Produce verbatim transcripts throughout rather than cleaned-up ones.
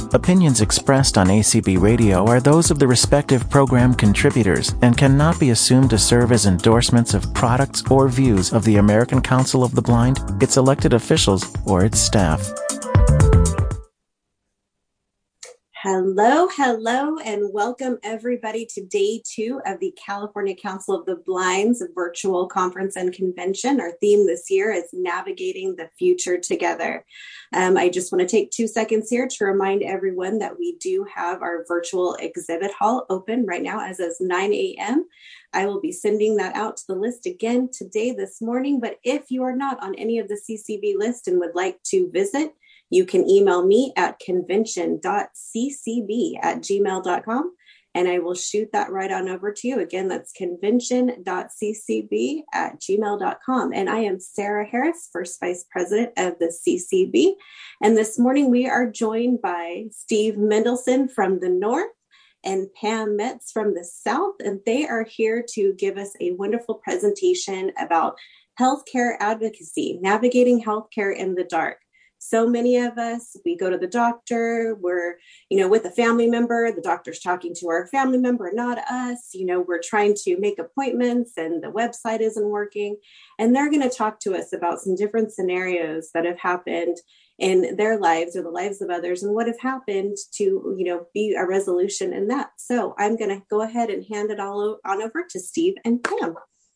Opinions expressed on A C B Radio are those of the respective program contributors and cannot be assumed to serve as endorsements of products or views of the American Council of the Blind, its elected officials, or its staff. Hello, hello, and welcome everybody to day two of the California Council of the Blind's virtual conference and convention. Our theme this year is Navigating the Future Together. Um, I just want to take two seconds here to remind everyone that we do have our virtual exhibit hall open right now as of nine a.m. I will be sending that out to the list again today, this morning. But if you are not on any of the C C B list and would like to visit, you can email me at convention dot c c b at gmail dot com, and I will shoot that right on over to you. Again, that's convention dot c c b at gmail dot com. And I am Sarah Harris, First Vice President of the C C B. And this morning we are joined by Steve Mendelson from the North and Pam Metz from the South. And they are here to give us a wonderful presentation about healthcare advocacy, navigating healthcare in the dark. So many of us, we go to the doctor, we're, you know, with a family member, the doctor's talking to our family member, not us. You know, we're trying to make appointments and the website isn't working. And they're going to talk to us about some different scenarios that have happened in their lives or the lives of others and what have happened to, you know, be a resolution in that. So I'm going to go ahead and hand it all on over to Steve and Pam.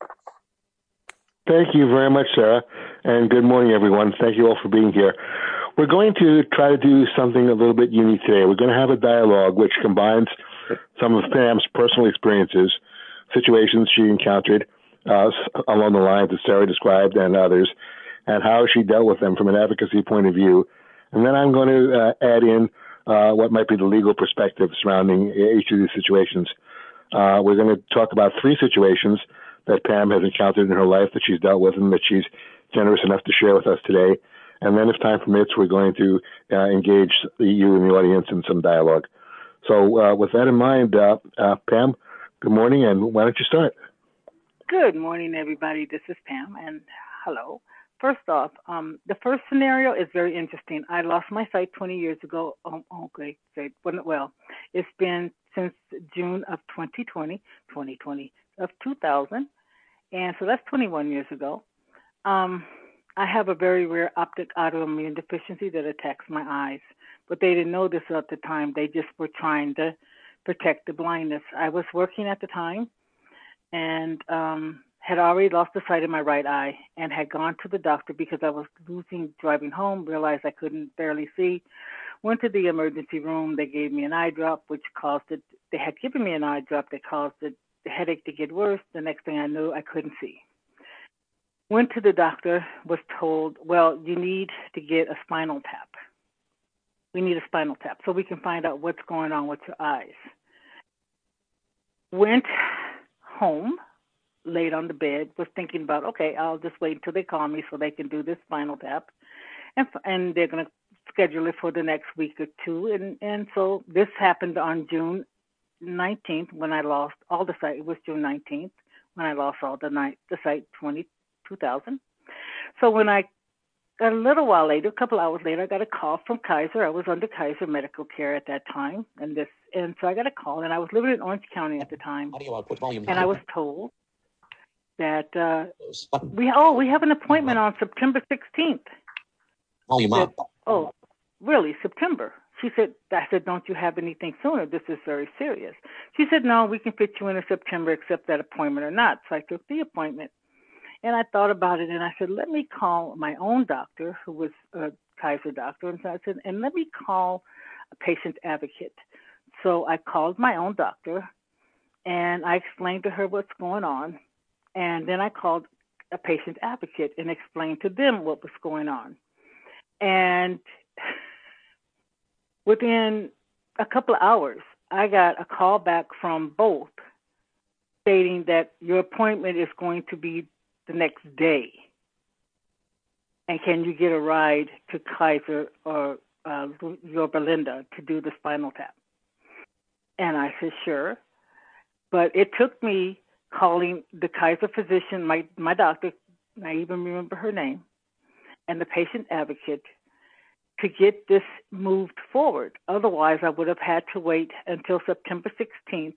Thank you very much, Sarah, and good morning, everyone. Thank you all for being here. We're going to try to do something a little bit unique today. We're going to have a dialogue which combines some of Pam's personal experiences, situations she encountered uh, along the lines that Sarah described and others, and how she dealt with them from an advocacy point of view. And then I'm going to uh, add in uh, what might be the legal perspective surrounding each of these situations. Uh, we're going to talk about three situations that Pam has encountered in her life that she's dealt with and that she's generous enough to share with us today. And then if time permits, we're going to uh, engage you in the audience in some dialogue. So uh, with that in mind, uh, uh, Pam, good morning, and why don't you start? Good morning, everybody. This is Pam, and hello. First off, um, the first scenario is very interesting. I lost my sight twenty years ago. Oh, okay, well, it's been since June of twenty twenty, twenty twenty of two thousand, and so that's twenty-one years ago. Um, I have a very rare optic autoimmune deficiency that attacks my eyes, but they didn't know this at the time. They just were trying to protect the blindness. I was working at the time and um, had already lost the sight in my right eye and had gone to the doctor because I was losing driving home, realized I couldn't barely see. Went to the emergency room. They gave me an eye drop, which caused it. They had given me an eye drop that caused it, the headache to get worse. The next thing I knew, I couldn't see. Went to the doctor, was told, well, you need to get a spinal tap. We need a spinal tap so we can find out what's going on with your eyes. Went home, laid on the bed, was thinking about, okay, I'll just wait until they call me so they can do this spinal tap. And, and they're going to schedule it for the next week or two. And, and so this happened on June nineteenth when I lost all the sight. It was June nineteenth when I lost all the night, the sight twenty, two thousand. So when I got a little while later, a couple hours later, I got a call from Kaiser. I was under Kaiser medical care at that time. And this, and so I got a call, and I was living in Orange County at the time. And I was told that uh, we, oh, we have an appointment on September sixteenth. That, oh, really, September? She said, I said, don't you have anything sooner? This is very serious. She said, no, we can fit you in in September, accept that appointment or not. So I took the appointment, and I thought about it, and I said, let me call my own doctor, who was a Kaiser doctor, and so I said, and let me call a patient advocate. So I called my own doctor, and I explained to her what's going on, and then I called a patient advocate and explained to them what was going on. And within a couple of hours, I got a call back from both stating that your appointment is going to be the next day. And can you get a ride to Kaiser or uh, Yorba Linda to do the spinal tap? And I said, sure. But it took me calling the Kaiser physician, my, my doctor, I even remember her name, and the patient advocate to get this moved forward. Otherwise, I would have had to wait until September sixteenth,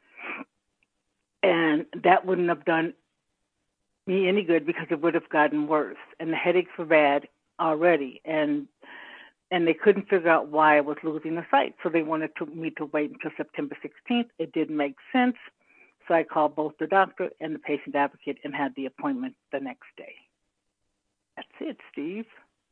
and that wouldn't have done me any good because it would have gotten worse, and the headaches were bad already, and and they couldn't figure out why I was losing the sight, so they wanted to, me to wait until September sixteenth. It didn't make sense, so I called both the doctor and the patient advocate and had the appointment the next day. That's it, Steve.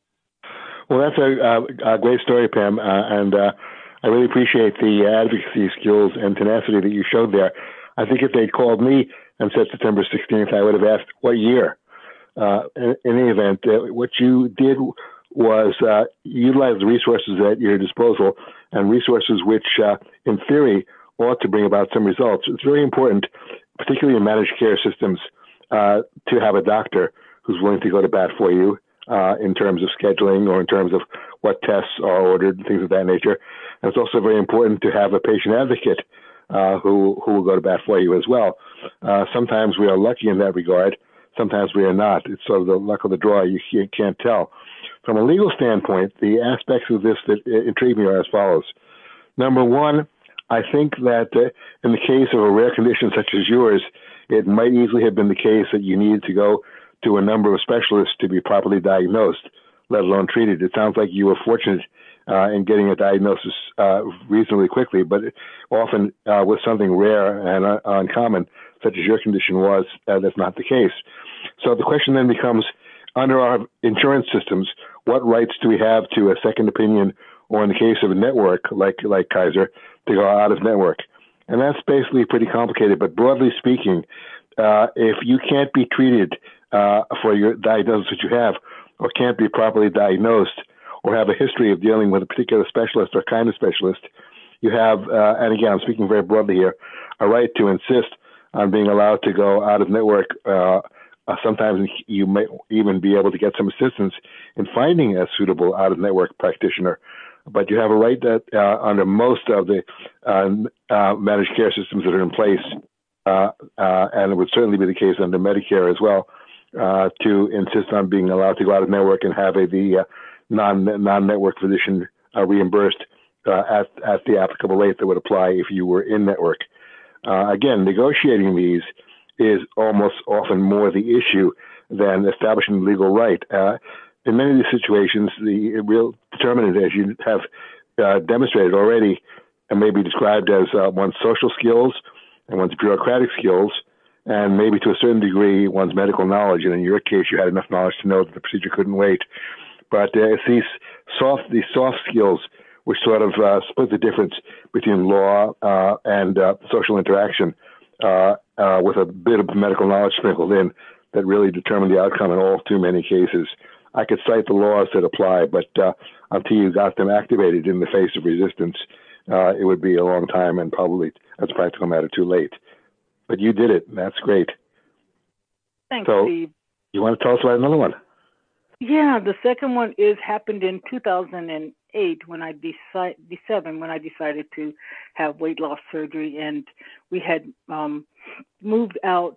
Well, that's a, a, a great story, Pam, uh, and uh, I really appreciate the advocacy skills and tenacity that you showed there. I think if they'd called me and said September sixteenth, I would have asked what year. Uh, in, in any event, uh, what you did was uh, utilize the resources at your disposal, and resources which, uh, in theory, ought to bring about some results. It's very important, particularly in managed care systems, uh, to have a doctor who's willing to go to bat for you uh, in terms of scheduling or in terms of what tests are ordered and things of that nature. And it's also very important to have a patient advocate uh, who, who will go to bat for you as well. Uh, sometimes we are lucky in that regard. Sometimes we are not. It's sort of the luck of the draw. You can't tell. From a legal standpoint, the aspects of this that intrigue me are as follows. Number one, I think that uh, in the case of a rare condition such as yours, it might easily have been the case that you needed to go to a number of specialists to be properly diagnosed, let alone treated. It sounds like you were fortunate uh, in getting a diagnosis uh, reasonably quickly, but often uh, with something rare and uh, uncommon, such as your condition was, uh, that's not the case. So the question then becomes, under our insurance systems, what rights do we have to a second opinion, or in the case of a network like like Kaiser, to go out of network? And that's basically pretty complicated. But broadly speaking, uh, if you can't be treated uh, for your diagnosis that you have, or can't be properly diagnosed, or have a history of dealing with a particular specialist or kind of specialist, you have, uh, and again, I'm speaking very broadly here, a right to insist on being allowed to go out of network. Uh, uh, sometimes you may even be able to get some assistance in finding a suitable out-of-network practitioner. But you have a right that uh, under most of the uh, uh, managed care systems that are in place, uh, uh, and it would certainly be the case under Medicare as well, uh, to insist on being allowed to go out of network and have a, the uh, non, non-network physician uh, reimbursed uh, at, at the applicable rate that would apply if you were in network. Uh, again, negotiating these is almost often more the issue than establishing the legal right. Uh, in many of these situations, the real determinant, as you have uh, demonstrated already, and may be described as uh, one's social skills and one's bureaucratic skills, and maybe to a certain degree one's medical knowledge. And in your case, you had enough knowledge to know that the procedure couldn't wait. But uh, it's these soft, these soft skills which sort of uh, split the difference between law uh, and uh, social interaction, uh, uh, with a bit of medical knowledge sprinkled in, that really determine the outcome in all too many cases. I could cite the laws that apply, but uh, until you got them activated in the face of resistance, uh, it would be a long time and probably, as a practical matter, too late. But you did it, and that's great. Thanks, so, Steve. You want to tell us about another one? Yeah, the second one is happened in two thousand eight when I decided, seven when I decided to have weight loss surgery, and we had um, moved out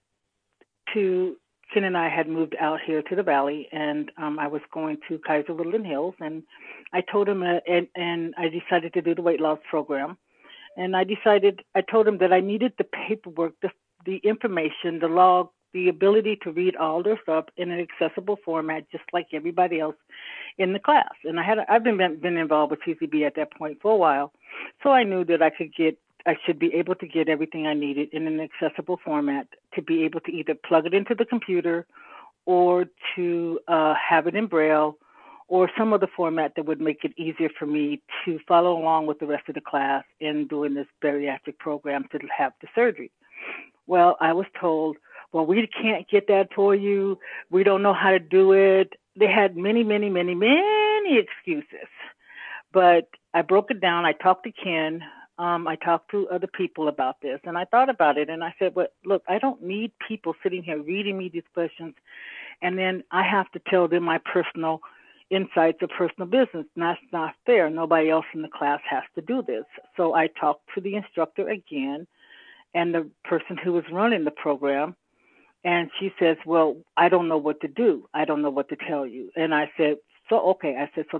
to. Ken and I had moved out here to the Valley, and um, I was going to Kaiser Woodland Hills, and I told him, uh, and, and I decided to do the weight loss program. And I decided, I told him that I needed the paperwork, the, the information, the log, the ability to read all their stuff in an accessible format, just like everybody else in the class. And I had, I've been been involved with T C B at that point for a while, so I knew that I could get, I should be able to get everything I needed in an accessible format to be able to either plug it into the computer or to uh, have it in Braille or some other format that would make it easier for me to follow along with the rest of the class in doing this bariatric program to have the surgery. Well, I was told, well, we can't get that for you. We don't know how to do it. They had many, many, many, many excuses. But I broke it down. I talked to Ken. Um, I talked to other people about this, and I thought about it, and I said, well, look, I don't need people sitting here reading me these questions, and then I have to tell them my personal insights or personal business. And that's not fair. Nobody else in the class has to do this. So I talked to the instructor again and the person who was running the program, and she says, well, I don't know what to do. I don't know what to tell you. And I said, so, okay. I said, so this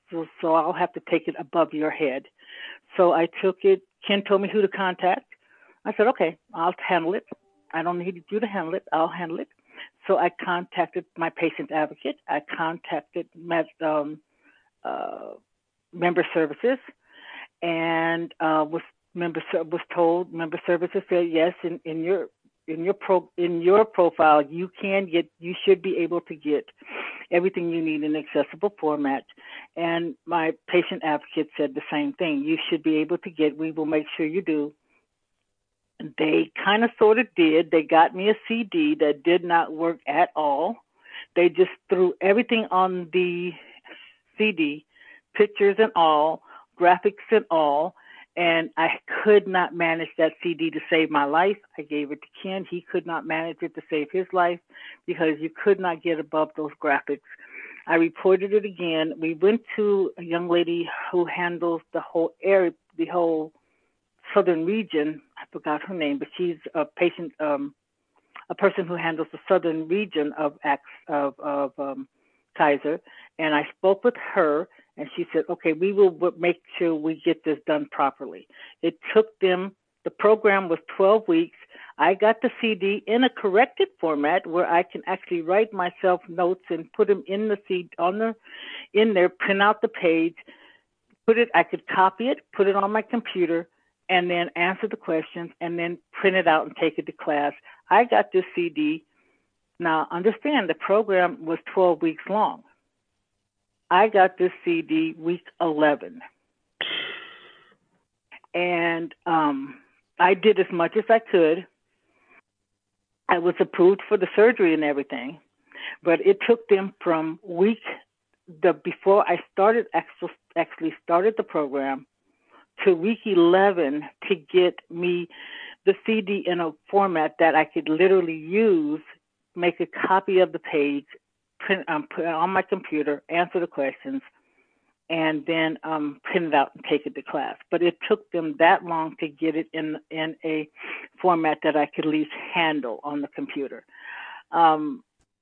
so, so I'll have to take it above your head. So I took it. Ken told me who to contact. I said, okay, I'll handle it. I don't need you to handle it. I'll handle it. So I contacted my patient advocate. I contacted um, uh, member services, and uh, was member was told member services said yes. In, in your in your pro in your profile, you can get you should be able to get everything you need in accessible format. And my patient advocate said the same thing. You should be able to get. We will make sure you do. They kind of sort of did. They got me a C D that did not work at all. They just threw everything on the C D, pictures and all, graphics and all, and I could not manage that C D to save my life. I gave it to Ken. He could not manage it to save his life because you could not get above those graphics. I reported it again. We went to a young lady who handles the whole area, the whole southern region. I forgot her name, but she's a patient, um, a person who handles the southern region of of, of um, Kaiser. And I spoke with her, and she said, okay, we will make sure we get this done properly. It took them, the program was twelve weeks. I got the C D in a corrected format where I can actually write myself notes and put them in the C D, on the, in there, print out the page, put it, I could copy it, put it on my computer, and then answer the questions, and then print it out and take it to class. I got this C D. Now, understand, the program was twelve weeks long. I got this C D week eleven. And um, I did as much as I could. I was approved for the surgery and everything, but it took them from week, the before I started, actually, actually started the program, to week eleven to get me the C D in a format that I could literally use, make a copy of the page, print, um, put it on my computer, answer the questions, and then um, print it out and take it to class. But it took them that long to get it in in a format that I could at least handle on the computer. Um,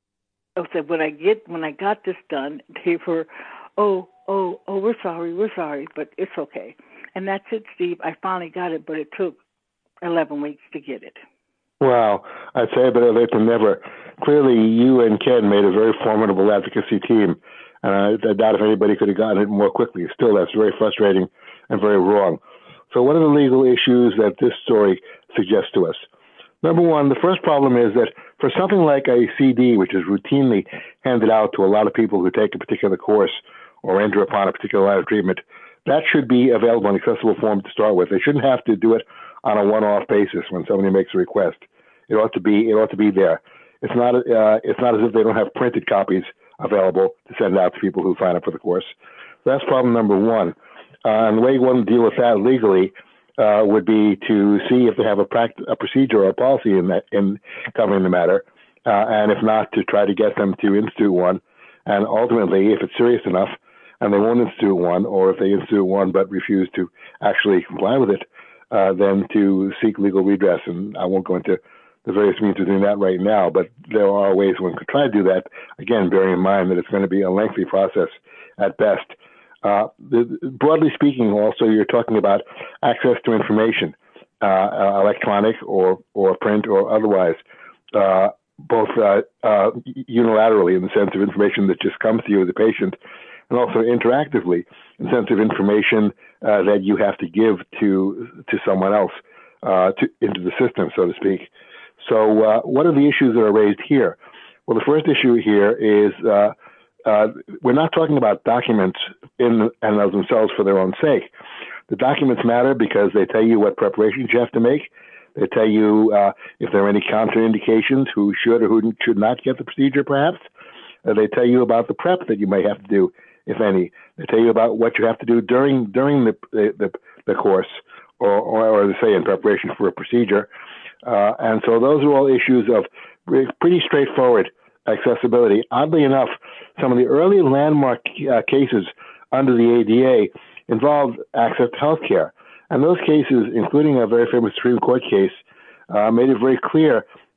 so when I get when I got this done, they were, oh, oh, oh, we're sorry, we're sorry, but it's okay. And that's it, Steve. I finally got it, but it took eleven weeks to get it. Wow. I'd say better late than never. Clearly, you and Ken made a very formidable advocacy team, and I, I doubt if anybody could have gotten it more quickly. Still, that's very frustrating and very wrong. So what are the legal issues that this story suggests to us? Number one, the first problem is that for something like a C D, which is routinely handed out to a lot of people who take a particular course or enter upon a particular line of treatment, that should be available in accessible form to start with. They shouldn't have to do it on a one-off basis when somebody makes a request. It ought to be it ought to be there. It's not uh, it's not as if they don't have printed copies available to send out to people who sign up for the course. So that's problem number one. Uh, and the way you want to deal with that legally uh, would be to see if they have a, pract- a procedure or a policy in that in covering the matter, uh, and if not, to try to get them to institute one. And ultimately, if it's serious enough, and they won't institute one, or if they institute one but refuse to actually comply with it, uh, then to seek legal redress. And I won't go into the various means of doing that right now, but there are ways one could try to do that, again, bearing in mind that it's going to be a lengthy process at best. Uh, the, broadly speaking, also, you're talking about access to information, uh, electronic or, or print or otherwise, uh, both uh, uh, unilaterally in the sense of information that just comes to you as a patient, and also interactively in the sense of information uh, that you have to give to to someone else, uh, to, into the system, so to speak. So uh, what are the issues that are raised here? Well, the first issue here is uh, uh, we're not talking about documents in and of themselves for their own sake. The documents matter because they tell you what preparations you have to make. They tell you uh, if there are any contraindications, who should or who should not get the procedure, perhaps. Uh, they tell you about the prep that you may have to do, if any. They tell you about what you have to do during during the the, the course, or, or, or say in preparation for a procedure. Uh, and so those are all issues of pretty straightforward accessibility. Oddly enough, some of the early landmark uh, cases under the A D A involved access to health care. And those cases, including a very famous Supreme Court case, uh, made it very clear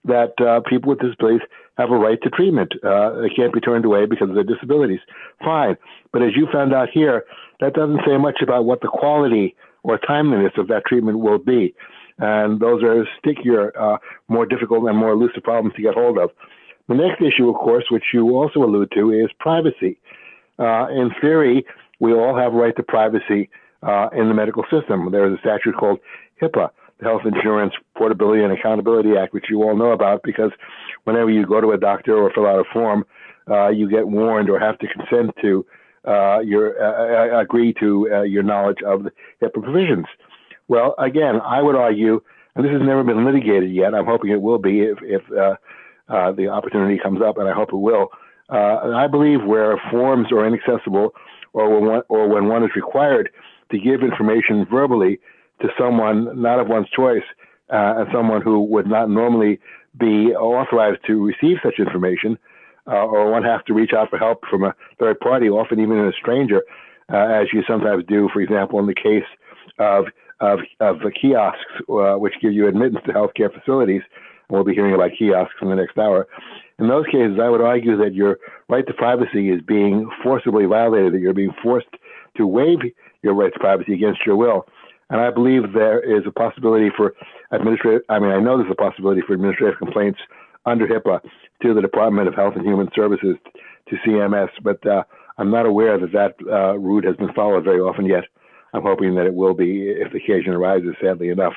that uh, people with disabilities have a right to treatment. Uh, they can't be turned away because of their disabilities. Fine. But as you found out here, that doesn't say much about what the quality or timeliness of that treatment will be. And those are stickier, uh, more difficult and more elusive problems to get hold of. The next issue, of course, which you also allude to, is privacy. Uh, in theory, we all have a right to privacy uh, in the medical system. There is a statute called HIPAA, the Health Insurance Portability and Accountability Act, which you all know about because whenever you go to a doctor or fill out a form, uh, you get warned or have to consent to uh, your uh, agree to uh, your knowledge of the HIPAA provisions. Well, again, I would argue, and this has never been litigated yet. I'm hoping it will be if, if uh, uh, the opportunity comes up, and I hope it will. Uh, I believe where forms are inaccessible, or when one, or when one is required to give information verbally to someone not of one's choice, uh, and someone who would not normally be authorized to receive such information, uh, or one has to reach out for help from a third party, often even a stranger, uh, as you sometimes do, for example, in the case of of, of the kiosks, uh, which give you admittance to healthcare facilities. And we'll be hearing about kiosks in the next hour. In those cases, I would argue that your right to privacy is being forcibly violated, that you're being forced to waive your right to privacy against your will. And I believe there is a possibility for administrative, I mean, I know there's a possibility for administrative complaints under HIPAA to the Department of Health and Human Services, to C M S, but uh, I'm not aware that that uh, route has been followed very often yet. I'm hoping that it will be if the occasion arises, sadly enough.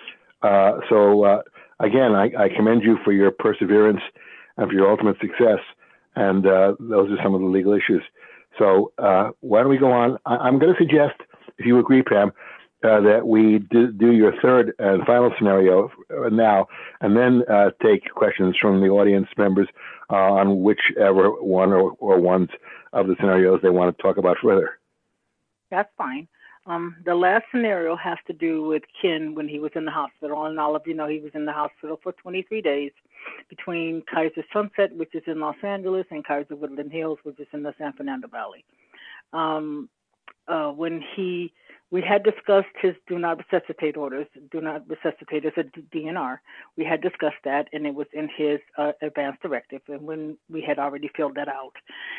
Uh, so, uh, again, I, I commend you for your perseverance and for your ultimate success. And uh, those are some of the legal issues. So uh, why don't we go on? I, I'm going to suggest, if you agree, Pam, uh, that we do, do your third and final scenario now, and then uh, take questions from the audience members uh, on whichever one or, or ones of the scenarios they want to talk about further. That's fine. Um, the last scenario has to do with Ken when he was in the hospital, and all of you know he was in the hospital for twenty-three days between Kaiser Sunset, which is in Los Angeles, and Kaiser Woodland Hills, which is in the San Fernando Valley. Um, uh, when he, we had discussed his do not resuscitate orders, do not resuscitate as a D N R. We had discussed that, and it was in his uh, advance directive, and when we had already filled that out.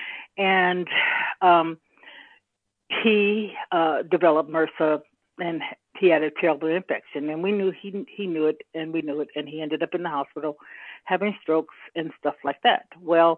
And um, he uh, developed MRSA, and he had a terrible infection, and we knew he he knew it, and we knew it, and he ended up in the hospital having strokes and stuff like that. Well,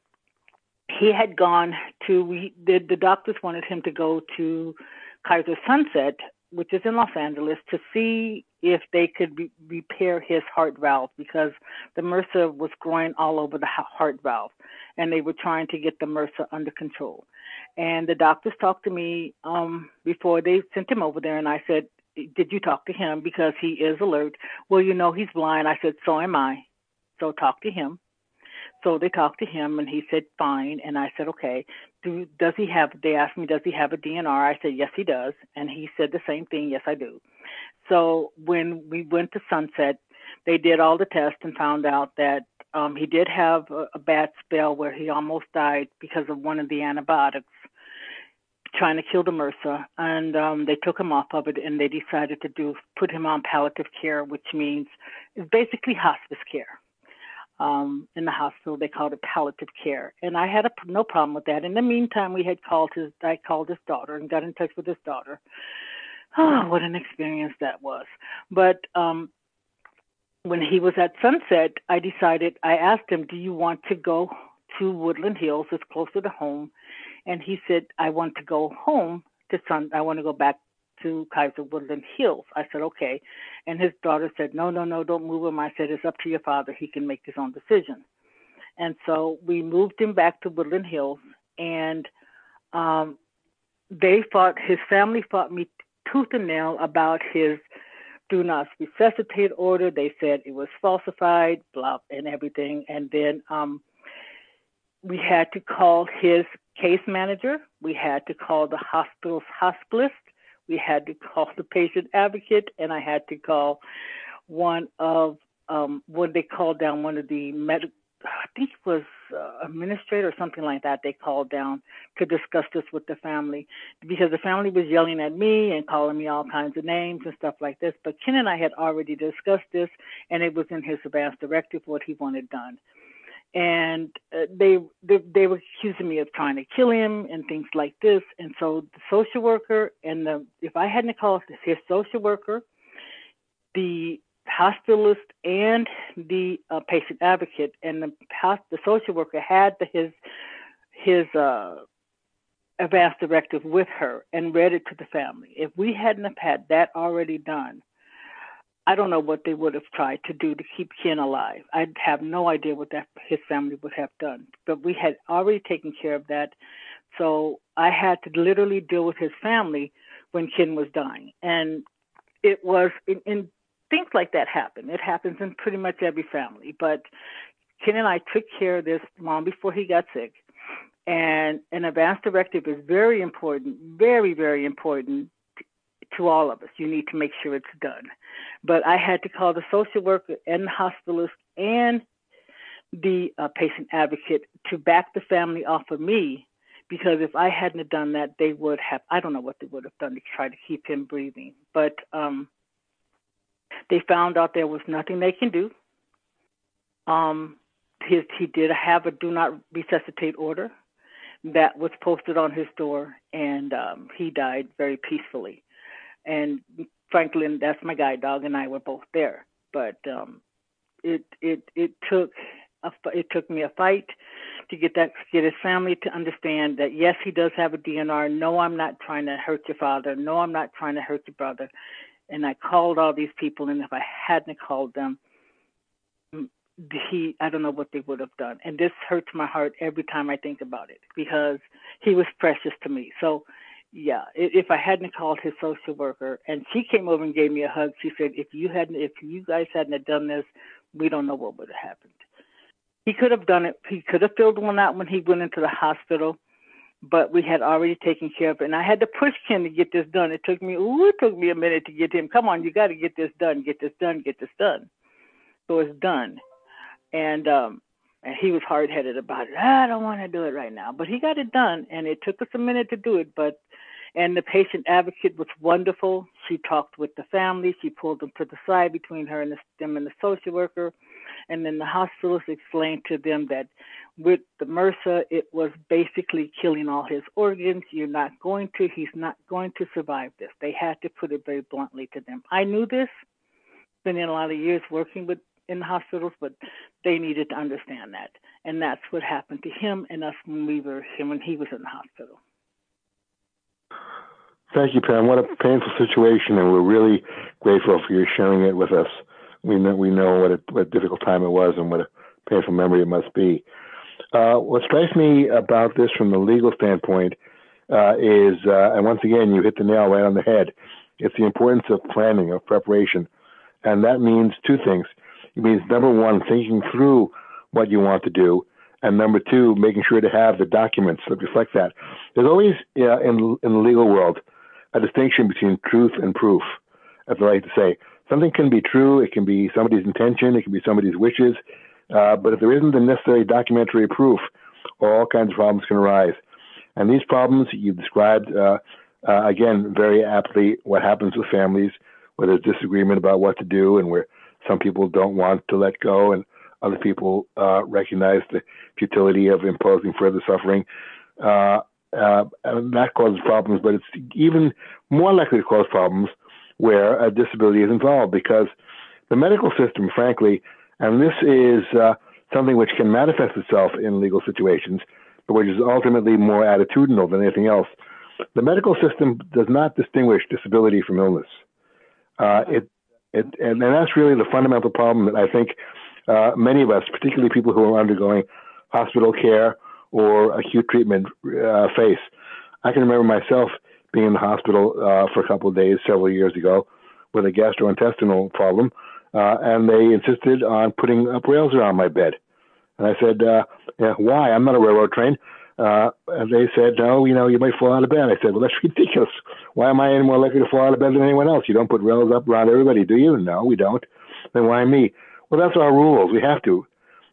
he had gone to, we, the, the doctors wanted him to go to Kaiser Sunset, which is in Los Angeles, to see if they could re- repair his heart valve, because the MRSA was growing all over the heart valve, and they were trying to get the MRSA under control. And the doctors talked to me um, before they sent him over there, and I said, did you talk to him? Because he is alert. Well, you know, he's blind. I said, so am I. So talk to him. So they talked to him, and he said, fine. And I said, okay, do, does he have, they asked me, does he have a D N R? I said, yes, he does. And he said the same thing, yes, I do. So when we went to Sunset, they did all the tests and found out that um, he did have a, a bad spell where he almost died because of one of the antibiotics trying to kill the MRSA. And um, they took him off of it, and they decided to do put him on palliative care, which means it's basically hospice care. Um, in the hospital, they called it palliative care. And I had a, no problem with that. In the meantime, we had called his, I called his daughter and got in touch with his daughter. Oh, what an experience that was. But um, when he was at Sunset, I decided, I asked him, do you want to go to Woodland Hills? It's closer to home. And he said, I want to go home to Sun, I want to go back to Kaiser Woodland Hills. I said, okay. And his daughter said, no, no, no, don't move him. I said, it's up to your father. He can make his own decision. And so we moved him back to Woodland Hills, and um, they fought, his family fought me tooth and nail about his do not resuscitate order. They said it was falsified, blah, and everything. And then um, we had to call his case manager. We had to call the hospital's hospitalist. We had to call the patient advocate, and I had to call one of, um, when they called down one of the med- I think it was uh, administrator or something like that. They called down to discuss this with the family because the family was yelling at me and calling me all kinds of names and stuff like this. But Ken and I had already discussed this, and it was in his advance directive what he wanted done. And uh, they, they they were accusing me of trying to kill him and things like this. And so the social worker and the if I hadn't called his social worker, the hospitalist and the uh, patient advocate and the the social worker had the, his his uh, advance directive with her and read it to the family. If we hadn't have had that already done, I don't know what they would have tried to do to keep Ken alive. I have no idea what that his family would have done. But we had already taken care of that, so I had to literally deal with his family when Ken was dying, and it was in. in Things like that happen. It happens in pretty much every family. But Ken and I took care of this long before he got sick. And an advance directive is very important, very, very important to all of us. You need to make sure it's done. But I had to call the social worker and the hospitalist and the uh, patient advocate to back the family off of me, because if I hadn't have done that, they would have, I don't know what they would have done to try to keep him breathing. But um, they found out there was nothing they can do. Um, his, he did have a do not resuscitate order that was posted on his door, and um, he died very peacefully. And Franklin, that's my guide dog, and I were both there. But um, it it it took a, it took me a fight to get that get his family to understand that yes, he does have a D N R. No, I'm not trying to hurt your father. No, I'm not trying to hurt your brother. And I called all these people, and if I hadn't called them, he, I don't know what they would have done. And this hurts my heart every time I think about it, because he was precious to me. So, yeah, if I hadn't called his social worker, and she came over and gave me a hug, she said, if you hadn't, if you guys hadn't done this, we don't know what would have happened. He could have done it. He could have filled one out when he went into the hospital, but we had already taken care of it. And I had to push Ken to get this done. It took me, ooh, it took me a minute to get him. Come on, you got to get this done, get this done, get this done. So it's done. And um, and he was hard-headed about it. I don't want to do it right now. But he got it done, and it took us a minute to do it. But and the patient advocate was wonderful. She talked with the family. She pulled them to the side between her and the, them and the social worker. And then the hospitalist explained to them that with the MRSA, it was basically killing all his organs. You're not going to, he's not going to survive this. They had to put it very bluntly to them. I knew this, been in a lot of years working with in the hospitals, but they needed to understand that. And that's what happened to him and us when we were him when he was in the hospital. Thank you, Pam. What a painful situation, and we're really grateful for your sharing it with us. We know we know what a, what a difficult time it was, and what a painful memory it must be. Uh, what strikes me about this from the legal standpoint uh, is, uh, and once again, you hit the nail right on the head. It's the importance of planning, of preparation, and that means two things. It means, number one, thinking through what you want to do, and number two, making sure to have the documents that reflect that. There's always, uh, in, in the legal world, a distinction between truth and proof, as I like to say. Something can be true, it can be somebody's intention, it can be somebody's wishes, uh, but if there isn't the necessary documentary proof, all kinds of problems can arise. And these problems you've described, uh, uh, again, very aptly what happens with families, where there's disagreement about what to do, and where some people don't want to let go, and other people uh, recognize the futility of imposing further suffering. Uh, uh, and that causes problems, but it's even more likely to cause problems where a disability is involved, because the medical system, frankly, and this is uh, something which can manifest itself in legal situations, but which is ultimately more attitudinal than anything else. The medical system does not distinguish disability from illness. Uh, it, it, and, and that's really the fundamental problem that I think uh, many of us, particularly people who are undergoing hospital care or acute treatment, uh, face. I can remember myself being in the hospital uh, for a couple of days several years ago with a gastrointestinal problem, uh, and they insisted on putting up rails around my bed. And I said, uh, yeah, why? I'm not a railroad train. Uh, and they said, no, you know, you might fall out of bed. I said, well, that's ridiculous. Why am I any more likely to fall out of bed than anyone else? You don't put rails up around everybody, do you? No, we don't. Then why me? Well, that's our rules. We have to.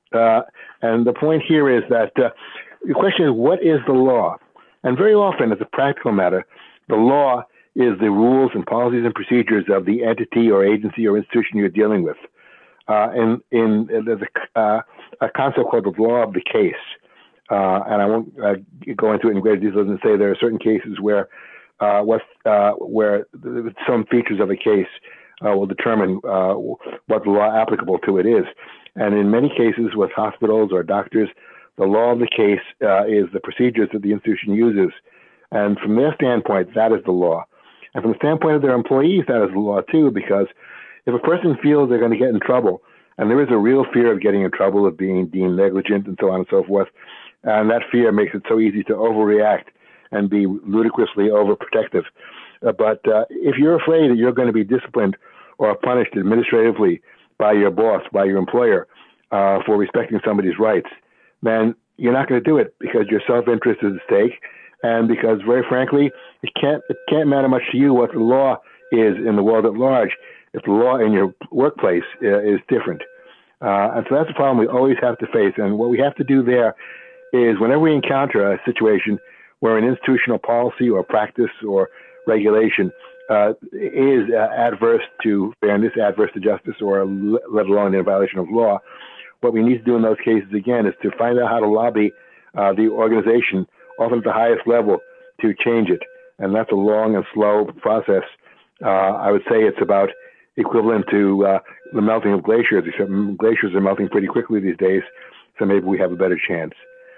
Uh, and the point here is that uh, the question is, what is the law? And very often, as a practical matter, the law is the rules and policies and procedures of the entity or agency or institution you're dealing with. Uh, in in there's a, uh, a concept called the law of the case. Uh, and I won't uh, go into it in great detail and say there are certain cases where uh, what uh, where some features of a case uh, will determine uh, what the law applicable to it is. And in many cases with hospitals or doctors, the law of the case uh, is the procedures that the institution uses. And from their standpoint, that is the law. And from the standpoint of their employees, that is the law too, because if a person feels they're going to get in trouble, and there is a real fear of getting in trouble, of being deemed negligent and so on and so forth, and that fear makes it so easy to overreact and be ludicrously overprotective. Uh, but uh, if you're afraid that you're going to be disciplined or punished administratively by your boss, by your employer, uh, for respecting somebody's rights, then you're not going to do it because your self-interest is at stake, and because, very frankly, it can't it can't matter much to you what the law is in the world at large if the law in your workplace uh, is different. Uh, and so that's a problem we always have to face. And what we have to do there is whenever we encounter a situation where an institutional policy or practice or regulation uh, is uh, adverse to fairness, adverse to justice, or let alone in violation of law, what we need to do in those cases, again, is to find out how to lobby uh, the organization, often at the highest level, to change it. And that's a long and slow process. Uh, I would say it's about equivalent to uh, the melting of glaciers, except glaciers are melting pretty quickly these days, so maybe we have a better chance.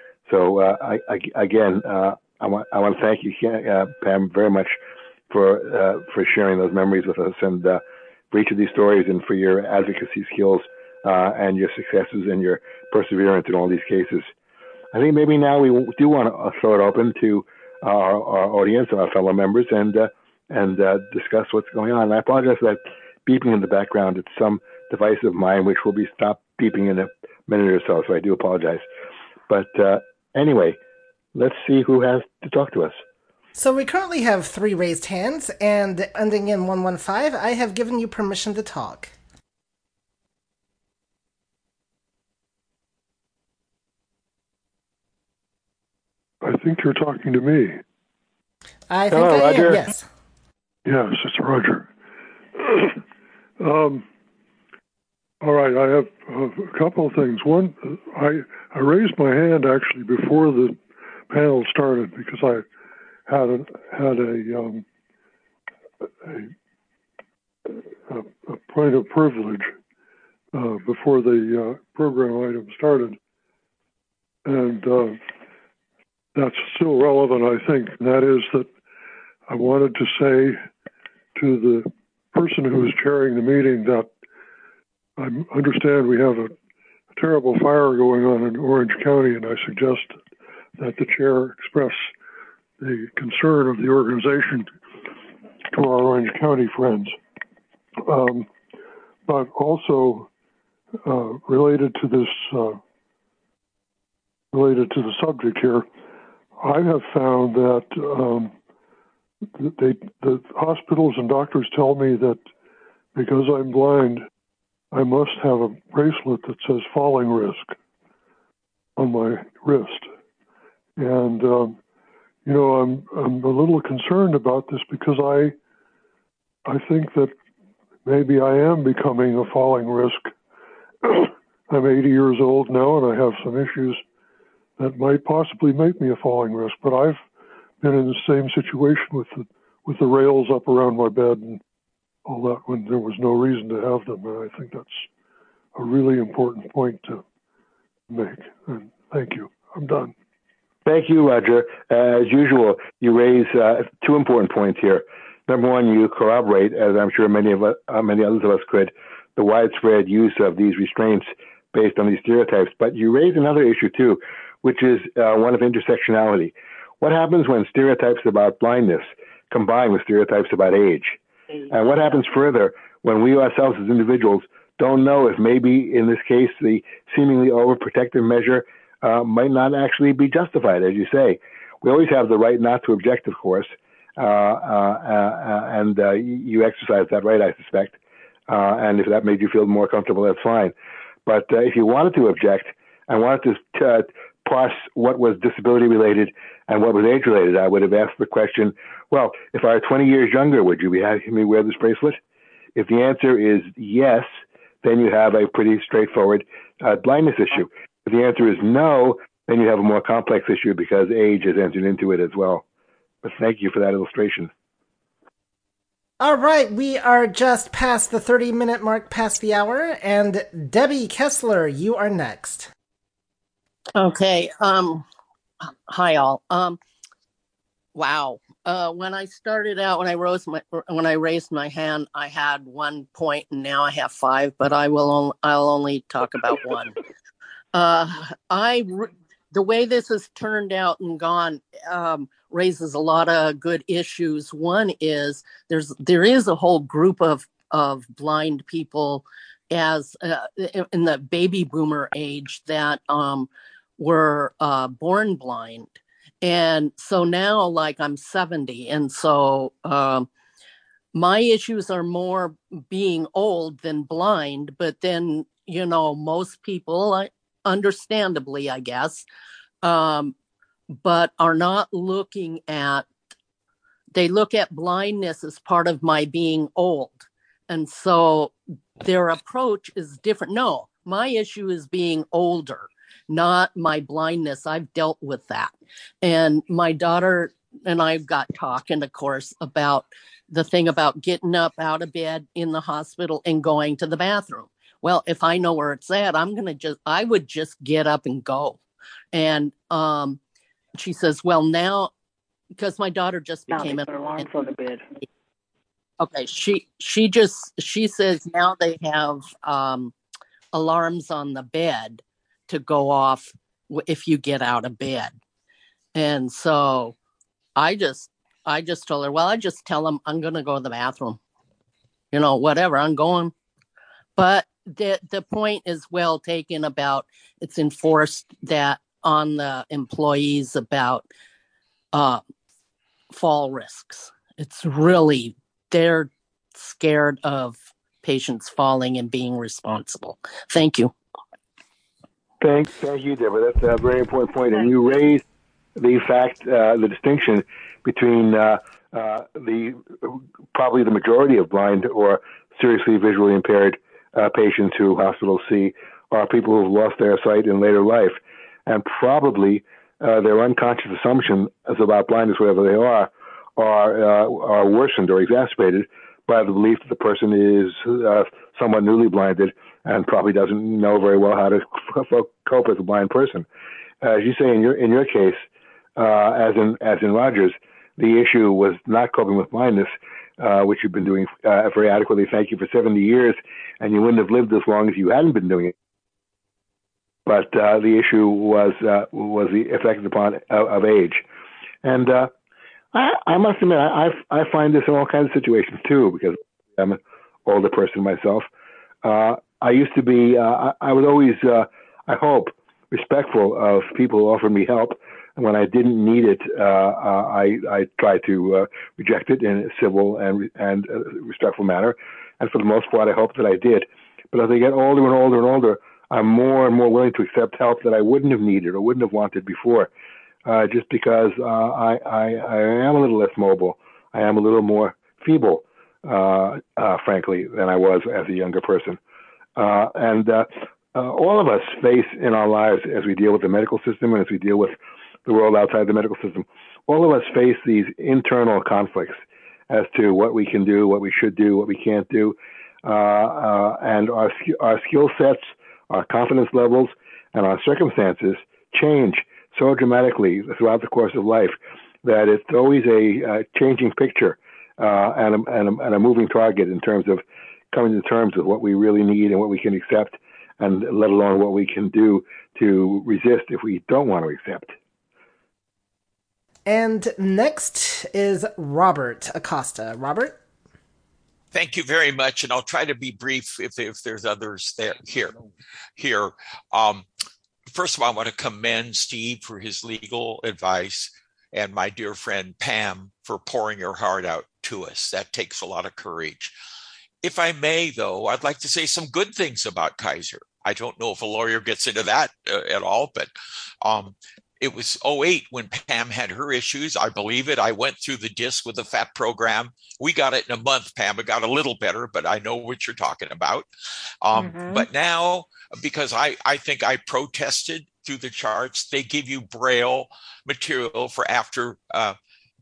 So uh, I, I, again, uh, I want I want to thank you, uh, Pam, very much for uh, for sharing those memories with us, and uh, for each of these stories, and for your advocacy skills uh, and your successes and your perseverance in all these cases. I think maybe now we do want to throw it open to our, our audience, our fellow members, and uh, and uh, discuss what's going on. And I apologize for that beeping in the background. It's some device of mine which will be stopped beeping in a minute or so, so I do apologize. But uh, anyway, let's see who has to talk to us. So we currently have three raised hands, and ending in one one five, I have given you permission to talk. I think you're talking to me. I think Hello, I Roger. am, yes. Yes, it's Roger. um, all right, I have uh, a couple of things. One, I I raised my hand actually before the panel started because I had a had a um, a, a point of privilege uh, before the uh, program item started, and uh, that's still relevant, I think. And that is that I wanted to say to the person who is chairing the meeting that I understand we have a, a terrible fire going on in Orange County, and I suggest that the chair express the concern of the organization to our Orange County friends. Um, but also uh, related to this, uh, related to the subject here, I have found that um, they, the hospitals and doctors tell me that because I'm blind, I must have a bracelet that says falling risk on my wrist. And, um, you know, I'm I'm a little concerned about this because I I think that maybe I am becoming a falling risk. I'm eighty years old now, and I have some issues that might possibly make me a falling risk. But I've been in the same situation with the with the rails up around my bed and all that when there was no reason to have them. And I think that's a really important point to make. And thank you. I'm done. Thank you, Roger. Uh, as usual, you raise uh, two important points here. Number one, you corroborate, as I'm sure many of us, uh, many others of us could, the widespread use of these restraints based on these stereotypes. But you raise another issue too, which is uh, one of intersectionality. What happens when stereotypes about blindness combine with stereotypes about age? And what happens further when we ourselves as individuals don't know if maybe in this case the seemingly overprotective measure uh, might not actually be justified, as you say. We always have the right not to object, of course, uh, uh, uh, and uh, you exercise that right, I suspect. Uh, and if that made you feel more comfortable, that's fine. But uh, if you wanted to object, and wanted to uh, parse what was disability related and what was age related, I would have asked the question, well, if I were twenty years younger, would you be having me wear this bracelet? If the answer is yes, then you have a pretty straightforward uh, blindness issue. If the answer is no, then you have a more complex issue because age has entered into it as well. But thank you for that illustration. All right, we are just past the thirty-minute mark, past the hour, and Debbie Kessler, you are next. Okay. Um, hi, all. Um, wow. Uh, when I started out, when I rose my, when I raised my hand, I had one point, and now I have five. But I will. Only, I'll only talk about one. Uh, I the way this has turned out and gone um, raises a lot of good issues. One is there's there is a whole group of of blind people as uh, in the baby boomer age that um, were uh, born blind. And so now, like, I'm seventy. And so um, my issues are more being old than blind. But then, you know, most people, understandably, I guess, um, but are not looking at, they look at blindness as part of my being old. And so their approach is different. No, my issue is being older, not my blindness. I've dealt with that. And my daughter and I got talking, of course, about the thing about getting up out of bed in the hospital and going to the bathroom. Well, if I know where it's at, I'm going to just, I would just get up and go. And um, she says, well, now, because my daughter just became an alarm for the bed. Okay, she she just she says now they have um, alarms on the bed to go off if you get out of bed, and so I just I just told her, well, I just tell them I'm going to go to the bathroom, you know, whatever, I'm going. But the the point is well taken about it's enforced that on the employees about uh, fall risks. It's really they're scared of patients falling and being responsible. Thank you. Thank, thank you, Deborah. That's a very important point. And you raised the fact, uh, the distinction between uh, uh, the probably the majority of blind or seriously visually impaired uh, patients who hospitals see are people who have lost their sight in later life, and probably uh, their unconscious assumptions about blindness, whatever they are, are uh, are worsened or exacerbated by the belief that the person is uh, somewhat newly blinded and probably doesn't know very well how to cope as a blind person. Uh, as you say in your in your case, uh, as in as in Rogers, the issue was not coping with blindness, uh, which you've been doing uh, very adequately. Thank you for seventy years, and you wouldn't have lived as long if you hadn't been doing it. But uh, the issue was uh, was the effect upon uh, of age, and uh, I, I must admit I I find this in all kinds of situations too, because I'm an older person myself. Uh, I used to be uh, I, I was always uh, I hope respectful of people who offered me help, and when I didn't need it, uh, uh, I I tried to uh, reject it in a civil and and uh, respectful manner, and for the most part I hope that I did. But as I get older and older and older, I'm more and more willing to accept help that I wouldn't have needed or wouldn't have wanted before, uh, just because uh, I, I, I am a little less mobile. I am a little more feeble, uh, uh, frankly, than I was as a younger person. Uh, and uh, uh, all of us face in our lives, as we deal with the medical system and as we deal with the world outside the medical system, all of us face these internal conflicts as to what we can do, what we should do, what we can't do. Uh, uh, and our, our skill sets, our confidence levels, and our circumstances change so dramatically throughout the course of life that it's always a uh, changing picture uh, and, a, and, a, and a moving target in terms of coming to terms with what we really need and what we can accept, and let alone what we can do to resist if we don't want to accept. And next is Robert Acosta. Robert? Thank you very much, and I'll try to be brief if, if there's others there here. Here, um, first of all, I want to commend Steve for his legal advice, and my dear friend Pam for pouring her heart out to us. That takes a lot of courage. If I may, though, I'd like to say some good things about Kaiser. I don't know if a lawyer gets into that uh, at all, but um, it was oh eight when Pam had her issues. I believe it. I went through the disc with the F A P program. We got it in a month, Pam. It got a little better, but I know what you're talking about. Um, mm-hmm. But now, because I, I think I protested through the charts, they give you Braille material for after uh,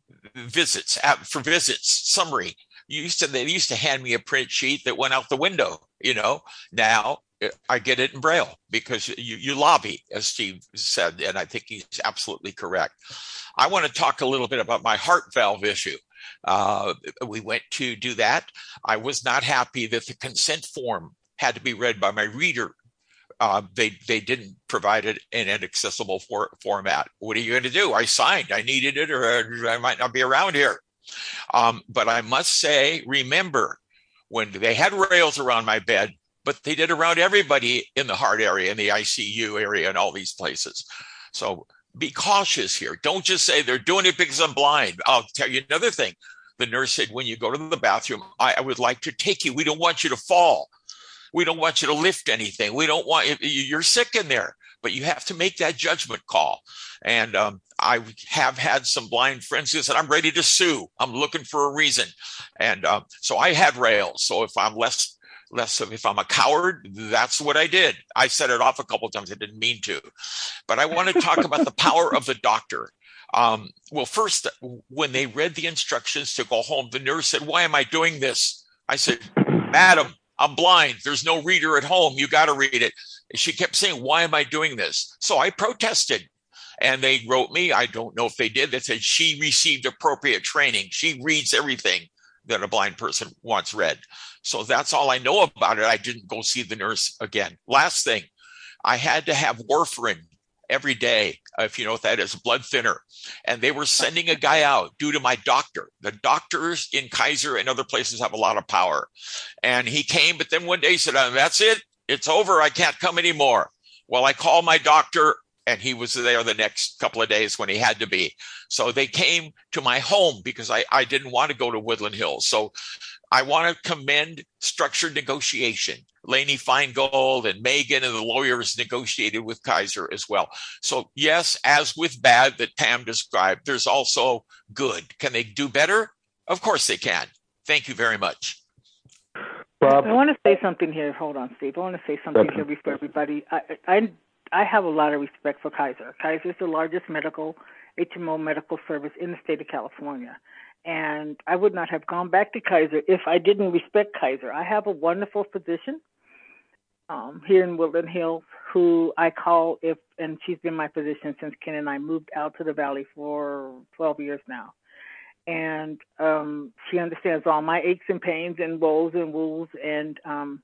visits, for visits, summary. You used to, they used to hand me a print sheet that went out the window, you know. Now I get it in Braille because you, you lobby, as Steve said, and I think he's absolutely correct. I want to talk a little bit about my heart valve issue. Uh, we went to do that. I was not happy that the consent form had to be read by my reader. Uh, they they didn't provide it in an accessible for, format. What are you going to do? I signed. I needed it, or I might not be around here. Um, but I must say, remember, when they had rails around my bed, but they did around everybody in the heart area, in the I C U area, and all these places. So be cautious here. Don't just say they're doing it because I'm blind. I'll tell you another thing. The nurse said, when you go to the bathroom, I, I would like to take you. We don't want you to fall. We don't want you to lift anything. We don't want, you're sick in there, but you have to make that judgment call. And um, I have had some blind friends who said, I'm ready to sue. I'm looking for a reason. And um, so I had rails. So if I'm less, less of, if I'm a coward, that's what I did. I set it off a couple of times. I didn't mean to, but I want to talk about the power of the doctor. Um, well, first, when they read the instructions to go home, the nurse said, why am I doing this? I said, madam, I'm blind. There's no reader at home. You got to read it. She kept saying, why am I doing this? So I protested. And they wrote me, I don't know if they did, that said she received appropriate training. She reads everything that a blind person wants read. So that's all I know about it. I didn't go see the nurse again. Last thing, I had to have warfarin every day, if you know what that is, a blood thinner. And they were sending a guy out due to my doctor. The doctors in Kaiser and other places have a lot of power. And he came, but then one day he said, oh, that's it. It's over. I can't come anymore. Well, I called my doctor, and he was there the next couple of days when he had to be. So they came to my home because I, I didn't want to go to Woodland Hills. So I want to commend structured negotiation. Lainey Feingold and Megan and the lawyers negotiated with Kaiser as well. So yes, as with bad that Pam described, there's also good. Can they do better? Of course they can. Thank you very much. Bob? I want to say something here. Hold on, Steve. I want to say something okay. here before everybody. I, I I have a lot of respect for Kaiser. Kaiser is the largest medical H M O medical service in the state of California. And I would not have gone back to Kaiser if I didn't respect Kaiser. I have a wonderful physician um, here in Woodland Hills who I call if, and she's been my physician since Ken and I moved out to the Valley for twelve years now. And um, she understands all my aches and pains and woes and woes. And um,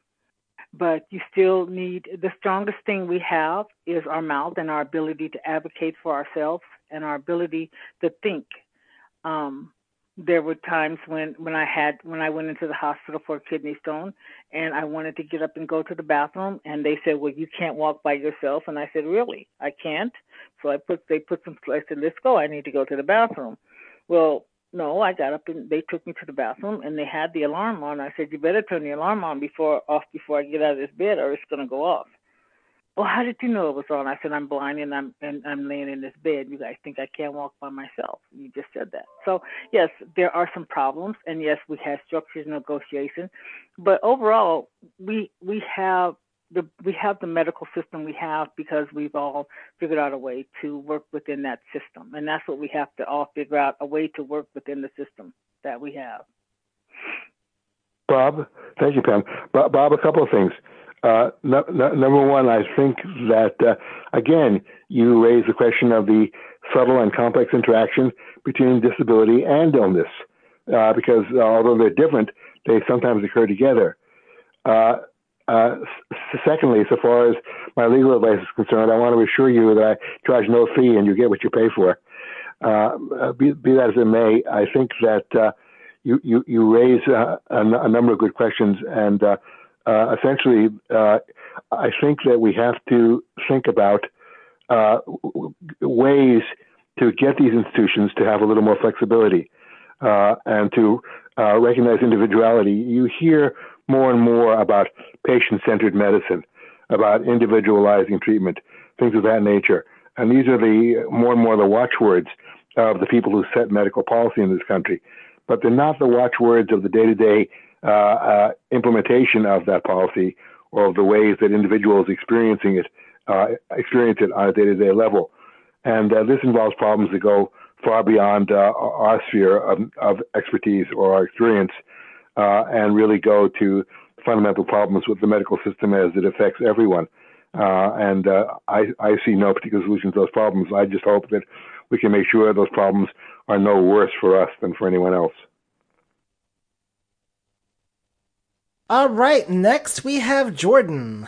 but you still need, the strongest thing we have is our mouth and our ability to advocate for ourselves and our ability to think. Um, there were times when, when I had, when I went into the hospital for a kidney stone and I wanted to get up and go to the bathroom and they said, well, you can't walk by yourself. And I said, really? I can't? So I put, they put some, I said, let's go. I need to go to the bathroom. Well, no, I got up and they took me to the bathroom and they had the alarm on. I said, you better turn the alarm on before, off before I get out of this bed or it's going to go off. Well, how did you know it was on? I said, I'm blind and I'm and I'm laying in this bed. You guys think I can't walk by myself. You just said that. So, yes, there are some problems. And, yes, we have structured negotiation. But overall, we we have the we have the medical system we have because we've all figured out a way to work within that system. And that's what we have to all figure out, a way to work within the system that we have. Bob, thank you, Pam. Bob, a couple of things. Uh, no, no, number one, I think that, uh, again, you raise the question of the subtle and complex interaction between disability and illness, uh, because uh, although they're different, they sometimes occur together. Uh, uh, s- secondly, so far as my legal advice is concerned, I want to assure you that I charge no fee and you get what you pay for. Uh, be, be that as it may, I think that uh, you, you, you raise uh, a, a number of good questions and uh, Uh, essentially, uh, I think that we have to think about uh, w- ways to get these institutions to have a little more flexibility uh, and to uh, recognize individuality. You hear more and more about patient-centered medicine. about individualizing treatment, things of that nature. And these are the more and more the watchwords of the people who set medical policy in this country. But they're not the watchwords of the day-to-day uh, uh, implementation of that policy or of the ways that individuals experiencing it uh, experience it on a day-to-day level. And uh, this involves problems that go far beyond uh, our sphere of, of expertise or our experience uh, and really go to fundamental problems with the medical system as it affects everyone. Uh, and uh, I, I see no particular solution to those problems. I just hope that we can make sure those problems are no worse for us than for anyone else. All right, next we have Jordan.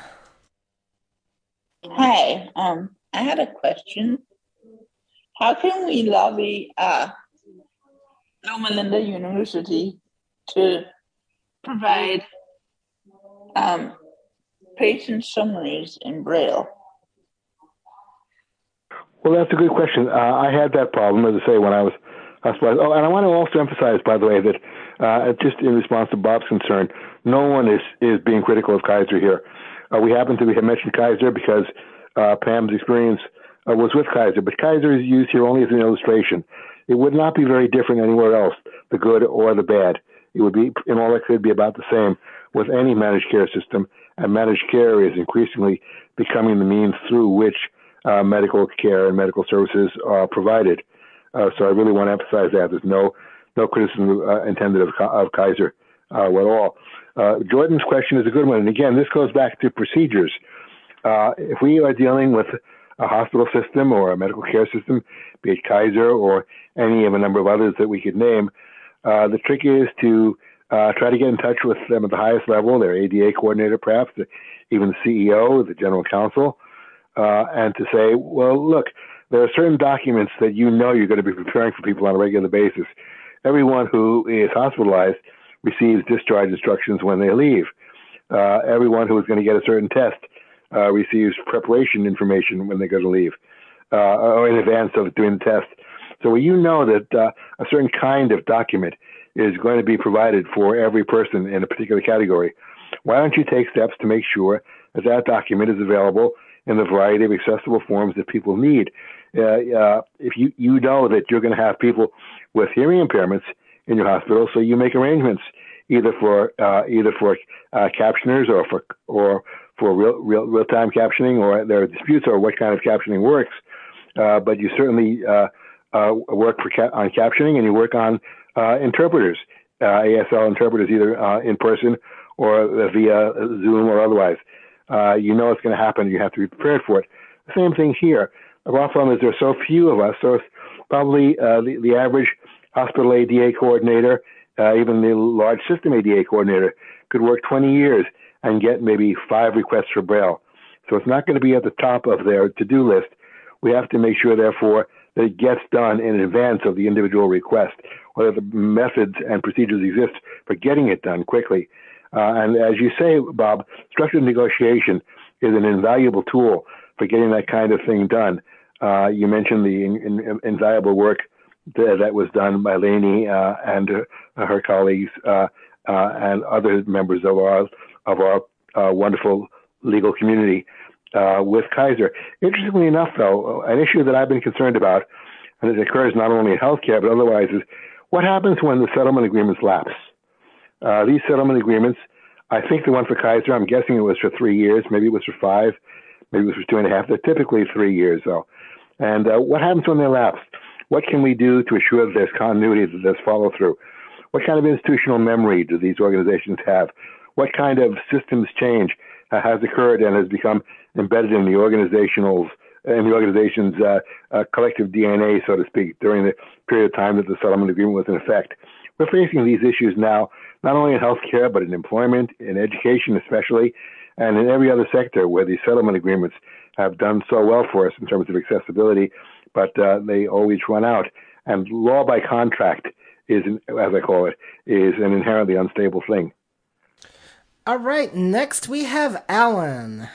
Hi, um, I had a question. How can we lobby uh, Loma Linda University to provide um, patient summaries in Braille? Well, that's a good question. Uh, I had that problem, as I say, when I was hospitalized. Oh, and I want to also emphasize, by the way, that uh, just in response to Bob's concern, no one is, is being critical of Kaiser here. Uh, we happen to have mentioned Kaiser because uh, Pam's experience uh, was with Kaiser, but Kaiser is used here only as an illustration. It would not be very different anywhere else, the good or the bad. It would be, in all likelihood, be about the same with any managed care system, and managed care is increasingly becoming the means through which uh, medical care and medical services are provided. Uh, so I really want to emphasize that. There's no no criticism uh, intended of, of Kaiser uh, at all. Uh, Jordan's question is a good one. And again, this goes back to procedures. Uh, if we are dealing with a hospital system or a medical care system, be it Kaiser or any of a number of others that we could name, uh, the trick is to uh, try to get in touch with them at the highest level, their A D A coordinator perhaps, even the C E O, the general counsel, uh, and to say, well, look, there are certain documents that you know you're going to be preparing for people on a regular basis. Everyone who is hospitalized receives discharge instructions when they leave. Uh, everyone who is going to get a certain test uh, receives preparation information when they're going to leave, uh, or in advance of doing the test. So you know that uh, a certain kind of document is going to be provided for every person in a particular category. Why don't you take steps to make sure that that document is available in the variety of accessible forms that people need? Uh, uh, if you, you know that you're going to have people with hearing impairments in your hospital, so you make arrangements either for uh, either for uh, captioners or for or for real real real time captioning, or there are disputes over what kind of captioning works. Uh, but you certainly uh, uh, work for ca- on captioning, and you work on uh, interpreters, uh, A S L interpreters, either uh, in person or via Zoom or otherwise. Uh, you know it's going to happen. You have to be prepared for it. The same thing here. The problem is there are so few of us, so it's probably uh, the, the average hospital A D A coordinator, uh, even the large system A D A coordinator, could work twenty years and get maybe five requests for Braille. So it's not going to be at the top of their to-do list. We have to make sure, therefore, that it gets done in advance of the individual request, or that the methods and procedures exist for getting it done quickly. Uh, and as you say, Bob, structured negotiation is an invaluable tool for getting that kind of thing done. Uh, you mentioned the in, in, invaluable work th- that was done by Lainey uh, and uh, her colleagues uh, uh, and other members of our of our uh, wonderful legal community uh, with Kaiser. Interestingly enough, though, an issue that I've been concerned about, and it occurs not only in healthcare but otherwise, is what happens when the settlement agreements lapse. Uh, these settlement agreements, I think the one for Kaiser, I'm guessing it was for three years, maybe it was for five, maybe it was for two and a half. They're typically three years, though. And uh, what happens when they lapse? What can we do to assure that there's continuity, that there's follow through? What kind of institutional memory do these organizations have? What kind of systems change uh, has occurred and has become embedded in the organizational, in the organization's uh, uh, collective D N A, so to speak, during the period of time that the settlement agreement was in effect? We're facing these issues now, not only in healthcare, but in employment, in education especially, and in every other sector where these settlement agreements have done so well for us in terms of accessibility, but uh, they always run out. And law by contract is, as I call it, is an inherently unstable thing. All right, next we have Alan.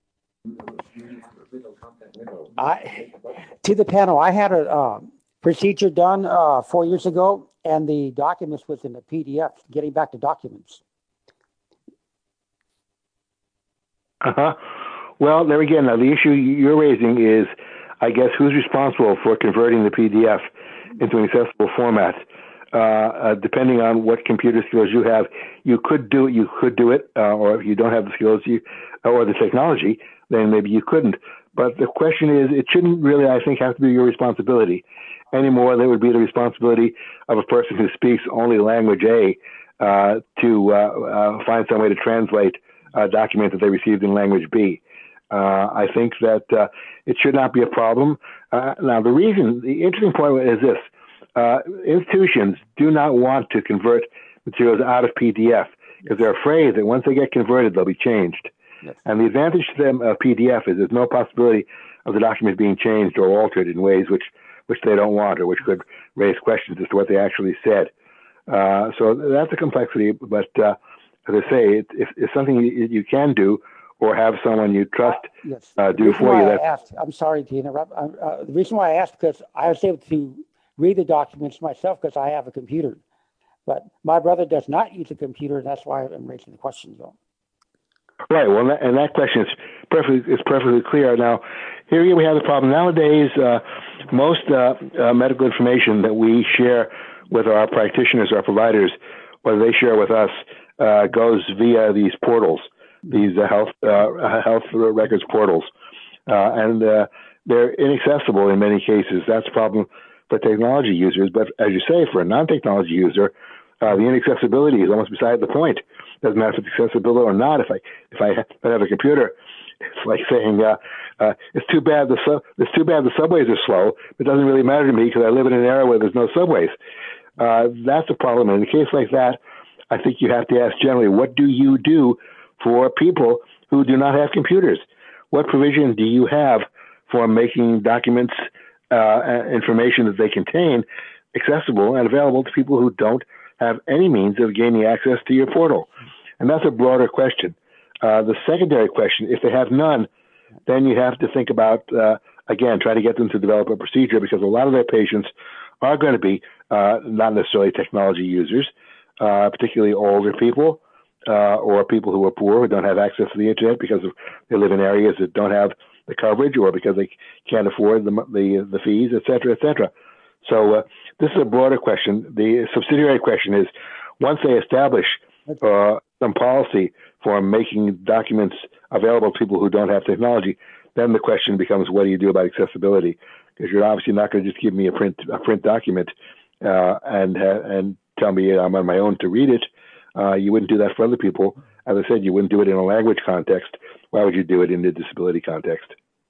I, to the panel, I had a uh, procedure done uh, four years ago, and the documents was in a P D F, getting back to documents. Uh-huh. Well, there again, now the issue you're raising is, I guess, who's responsible for converting the P D F into an accessible format? Uh, uh, depending on what computer skills you have, you could do it. You could do it, uh, or if you don't have the skills, you or the technology, then maybe you couldn't. But the question is, it shouldn't really, I think, have to be your responsibility anymore. That would be the responsibility of a person who speaks only language A uh, to uh, uh, find some way to translate a document that they received in language B. Uh, I think that uh, it should not be a problem. Uh, now, the reason, the interesting point is this. Uh, institutions do not want to convert materials out of P D F because they're afraid that once they get converted, they'll be changed. Yes. And the advantage to them of P D F is there's no possibility of the document being changed or altered in ways which, which they don't want or which could raise questions as to what they actually said. Uh, so that's a complexity, but uh, as I say, it, if it's something you, you can do or have someone you trust yes. uh, do for you. That's... Asked, I'm sorry to interrupt. Uh, the reason why I asked, because I was able to read the documents myself because I have a computer. But my brother does not use a computer, and that's why I'm raising the question, Joe. Right. Well, that, and that question is perfectly is perfectly clear. Now, here we have the problem. Nowadays, uh, most uh, uh, medical information that we share with our practitioners, our providers, or they share with us, uh, goes via these portals, these uh, health uh, health records portals, uh, and uh, they're inaccessible in many cases. That's a problem for technology users, but as you say, for a non-technology user, uh, the inaccessibility is almost beside the point. Doesn't matter if it's accessible or not. If I if I have a computer, it's like saying uh, uh, it's too bad the su- it's too bad the subways are slow. It doesn't really matter to me because I live in an area where there's no subways. Uh, that's a problem. And in a case like that, I think you have to ask generally, what do you do for people who do not have computers? What provision do you have for making documents, uh, information that they contain, accessible and available to people who don't have any means of gaining access to your portal? And that's a broader question. Uh, the secondary question, if they have none, then you have to think about, uh, again, trying to get them to develop a procedure, because a lot of their patients are going to be uh, not necessarily technology users, uh, particularly older people uh, or people who are poor, who don't have access to the internet because of, they live in areas that don't have the coverage, or because they can't afford the the, the fees, et cetera, et cetera. So uh, this is a broader question. The subsidiary question is, once they establish uh, some policy for making documents available to people who don't have technology, then the question becomes, what do you do about accessibility? Because you're obviously not going to just give me a print a print document uh, and uh, and tell me I'm on my own to read it. Uh, you wouldn't do that for other people. As I said, you wouldn't do it in a language context. Why would you do it in the disability context?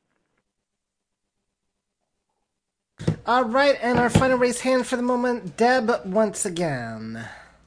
All right, and our final raised hand for the moment, Deb, once again.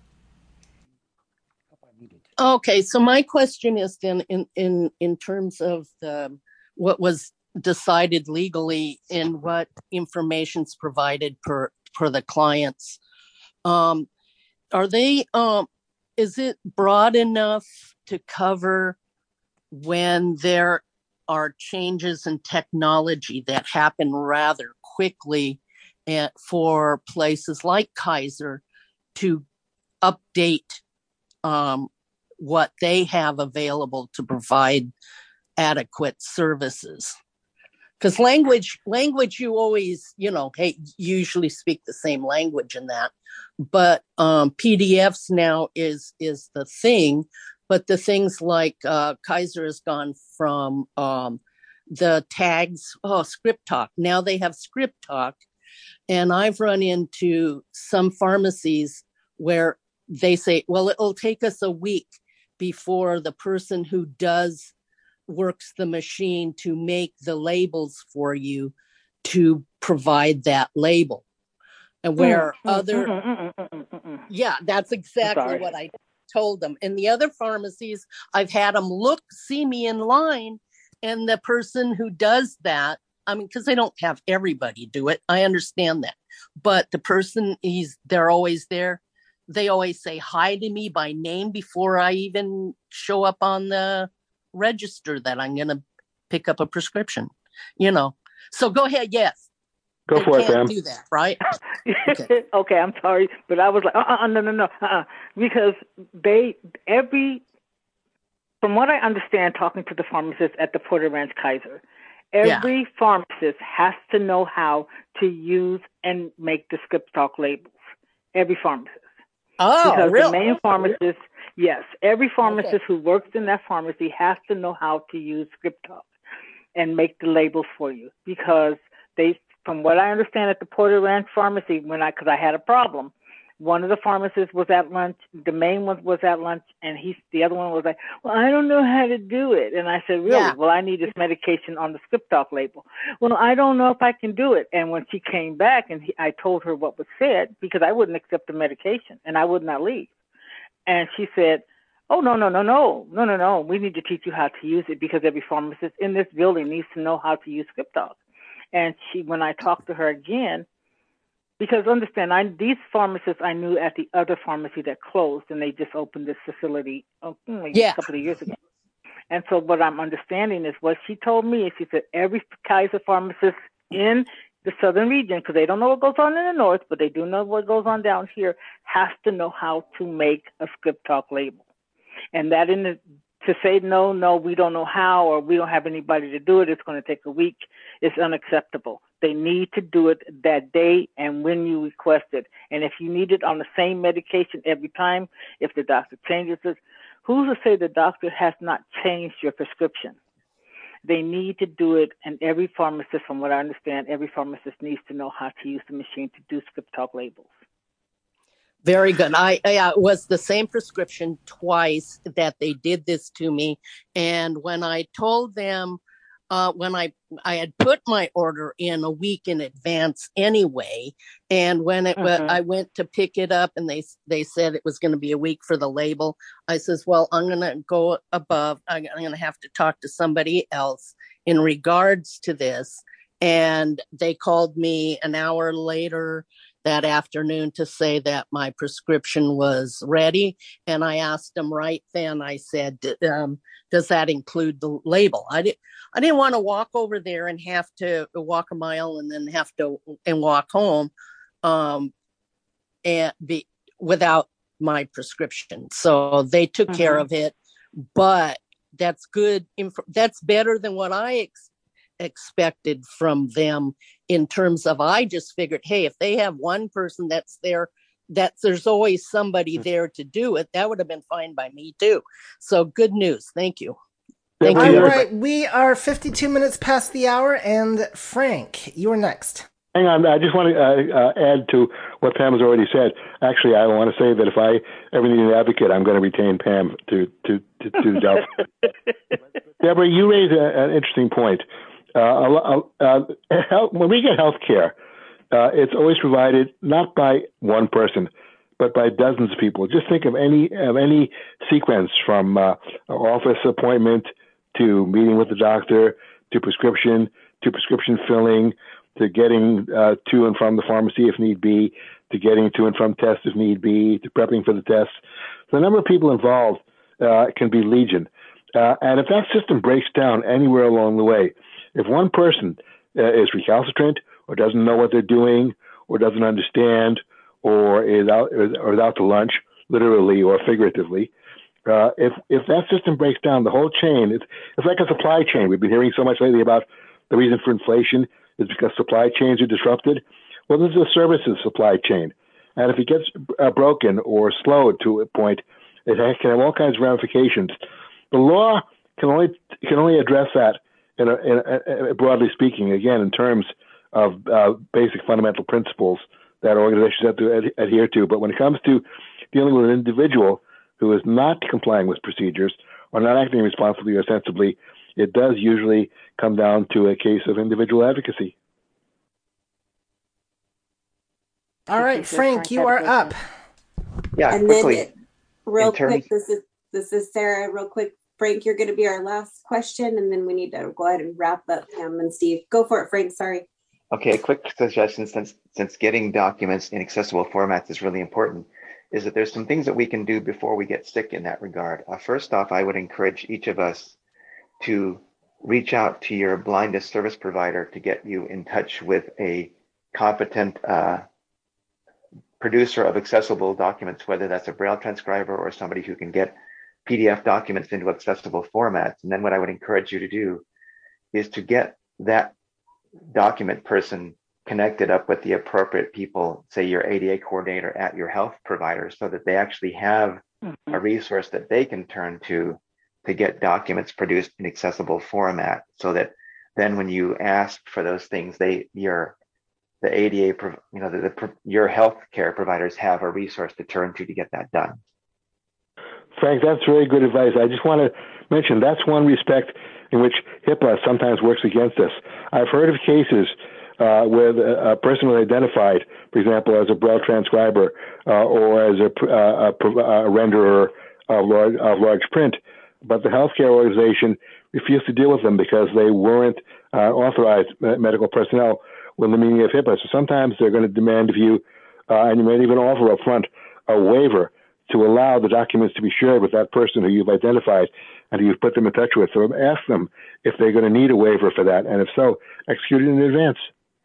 Okay, so my question is then in in in terms of the what was decided legally and what information's provided per per the clients. Um, are they um is it broad enough to cover when there are changes in technology that happen rather quickly and for places like Kaiser to update um, what they have available to provide adequate services? Because language, language, you always, you know, hey, usually speak the same language in that. But um, P D Fs now is is the thing. But the things like uh, Kaiser has gone from um, the tags, oh, Script Talk. Now they have Script Talk. And I've run into some pharmacies where they say, well, it'll take us a week before the person who does works the machine to make the labels for you to provide that label. And where mm, other, mm, mm, mm, mm, mm, mm. yeah, that's exactly what I told them. In the other pharmacies, I've had them look, see me in line, and the person who does that, I mean, because they don't have everybody do it. I understand that. But the person, he's they're always there. They always say hi to me by name before I even show up on the register that I'm going to pick up a prescription, you know. So go ahead. Yes. Go they for it, Pam. Do that, right? Okay. Okay, I'm sorry, but I was like, uh, uh, no, no, no, uh, uh, because they every from what I understand, talking to the pharmacist at the Porter Ranch Kaiser, every yeah. pharmacist has to know how to use and make the script talk labels. Every pharmacist. Oh, because really? the main pharmacist, yes, every pharmacist okay. who works in that pharmacy has to know how to use script talk and make the labels for you. Because they, from what I understand at the Porter Ranch Pharmacy, when I, because I had a problem, one of the pharmacists was at lunch, the main one was at lunch, and he, the other one was like, well, I don't know how to do it. And I said, really? Yeah. Well, I need this medication on the script talk label. Well, I don't know if I can do it. And when she came back and he, I told her what was said, because I wouldn't accept the medication and I would not leave. And she said, oh, no, no, no, no, no, no, no. We need to teach you how to use it because every pharmacist in this building needs to know how to use script talk. And she, when I talked to her again, because understand, I, these pharmacists I knew at the other pharmacy that closed, and they just opened this facility oh, yeah. a couple of years ago. And so what I'm understanding is what she told me is she said every Kaiser pharmacist in the southern region, because they don't know what goes on in the north, but they do know what goes on down here, has to know how to make a script talk label. And that in the, to say no, no, we don't know how, or we don't have anybody to do it, it's going to take a week, is unacceptable. They need to do it that day and when you request it. And if you need it on the same medication every time, if the doctor changes it, who's to say the doctor has not changed your prescription? They need to do it, and every pharmacist, from what I understand, every pharmacist needs to know how to use the machine to do script talk labels. Very good. I, I uh, was the same prescription twice that they did this to me. And when I told them, uh, when I, I had put my order in a week in advance anyway, and when it, mm-hmm. I went to pick it up and they, they said it was going to be a week for the label, I says, well, I'm going to go above, I'm going to have to talk to somebody else in regards to this. And they called me an hour later that afternoon to say that my prescription was ready. And I asked them right then, I said, um, does that include the label? I, did, I didn't want to walk over there and have to walk a mile and then have to and walk home um, and be without my prescription. So they took mm-hmm. care of it, but that's good. Inf- that's better than what I ex- expected from them in terms of, I just figured, hey, if they have one person that's there, that there's always somebody there to do it. That would have been fine by me too. So good news. Thank you. Thank All you. right. We are fifty-two minutes past the hour, and Frank, you are next. Hang on. I just want to uh, uh, add to what Pam has already said. Actually, I want to say that if I ever need an advocate, I'm going to retain Pam to, to, to, to the job. Deborah, you raise a, an interesting point. Uh, uh, health, when we get health care, uh, it's always provided not by one person, but by dozens of people. Just think of any of any sequence from uh, office appointment to meeting with the doctor to prescription to prescription filling to getting uh, to and from the pharmacy if need be, to getting to and from tests if need be, to prepping for the tests. So the number of people involved uh, can be legion. Uh, and if that system breaks down anywhere along the way, if one person uh, is recalcitrant or doesn't know what they're doing or doesn't understand or is out, or is out to lunch, literally or figuratively, uh, if if that system breaks down, the whole chain, it's, it's like a supply chain. We've been hearing so much lately about the reason for inflation is because supply chains are disrupted. Well, this is a services supply chain. And if it gets uh, broken or slowed to a point, it can have all kinds of ramifications. The law can only can only address that In a, in a, broadly speaking, again, in terms of uh, basic fundamental principles that organizations have to ad- adhere to. But when it comes to dealing with an individual who is not complying with procedures or not acting responsibly or sensibly, it does usually come down to a case of individual advocacy. All right, Frank, you are up. Yeah, and quickly. Then, real terms- quick, this is this is Sarah. Real quick. Frank, you're going to be our last question, and then we need to go ahead and wrap up Pam and Steve. Go for it, Frank. Sorry. Okay, a quick suggestion, since since getting documents in accessible formats is really important, is that there's some things that we can do before we get sick in that regard. Uh, first off, I would encourage each of us to reach out to your blindness service provider to get you in touch with a competent uh, producer of accessible documents, whether that's a Braille transcriber or somebody who can get P D F documents into accessible formats. And then what I would encourage you to do is to get that document person connected up with the appropriate people, say your A D A coordinator at your health provider, so that they actually have mm-hmm. a resource that they can turn to to get documents produced in accessible format, so that then when you ask for those things, they your the A D A, you know, the, the your healthcare providers have a resource to turn to to get that done. Frank, that's very good advice. I just want to mention that's one respect in which HIPAA sometimes works against us. I've heard of cases uh, where the, a person was identified, for example, as a Braille transcriber uh, or as a, uh, a, a renderer of large, of large print, but the healthcare organization refused to deal with them because they weren't uh, authorized medical personnel within the meaning of HIPAA. So sometimes they're going to demand of you, uh, and you may even offer up front a waiver to allow the documents to be shared with that person who you've identified and who you've put them in touch with. So ask them if they're going to need a waiver for that, and if so, execute it in advance.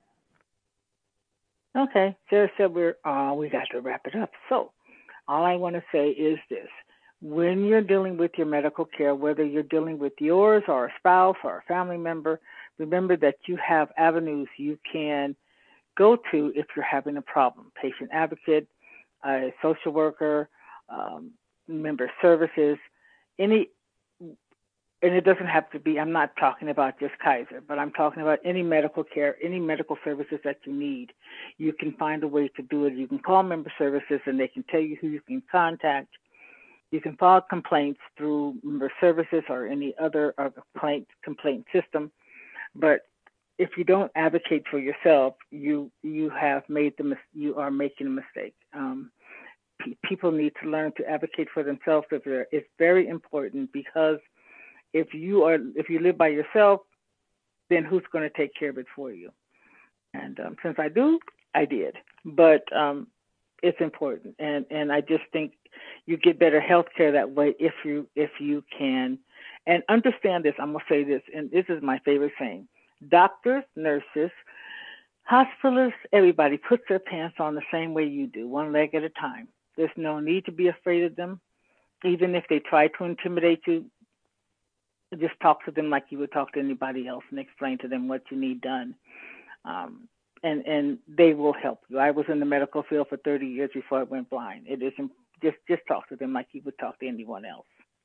Okay, Sarah said we're uh, we got to wrap it up. So all I want to say is this. When you're dealing with your medical care, whether you're dealing with yours or a spouse or a family member, remember that you have avenues you can go to if you're having a problem. Patient advocate, a social worker, um, member services, any, and it doesn't have to be, I'm not talking about just Kaiser, but I'm talking about any medical care, any medical services that you need. You can find a way to do it. You can call member services and they can tell you who you can contact. You can file complaints through member services or any other uh, complaint, complaint system. But if you don't advocate for yourself, you you have made the you are making a mistake. Um, p- people need to learn to advocate for themselves. If it's very important, because if you are if you live by yourself, then who's going to take care of it for you? And um, since I do, I did. But um, it's important, and and I just think you get better health care that way if you if you can. And understand this, I'm going to say this, and this is my favorite saying. Doctors, nurses, hospitalists, everybody puts their pants on the same way you do, one leg at a time. There's no need to be afraid of them. Even if they try to intimidate you, just talk to them like you would talk to anybody else and explain to them what you need done. Um, and, and they will help you. I was in the medical field for thirty years before I went blind. It isn't just, just talk to them like you would talk to anyone else.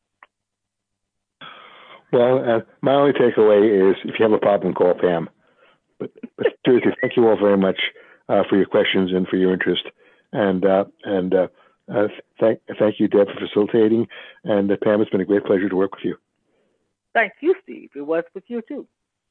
Well, uh, my only takeaway is if you have a problem, call Pam. But, but seriously, thank you all very much uh, for your questions and for your interest. And uh, and uh, uh, thank thank you, Deb, for facilitating. And uh, Pam, it's been a great pleasure to work with you. Thank you, Steve. It was with you too.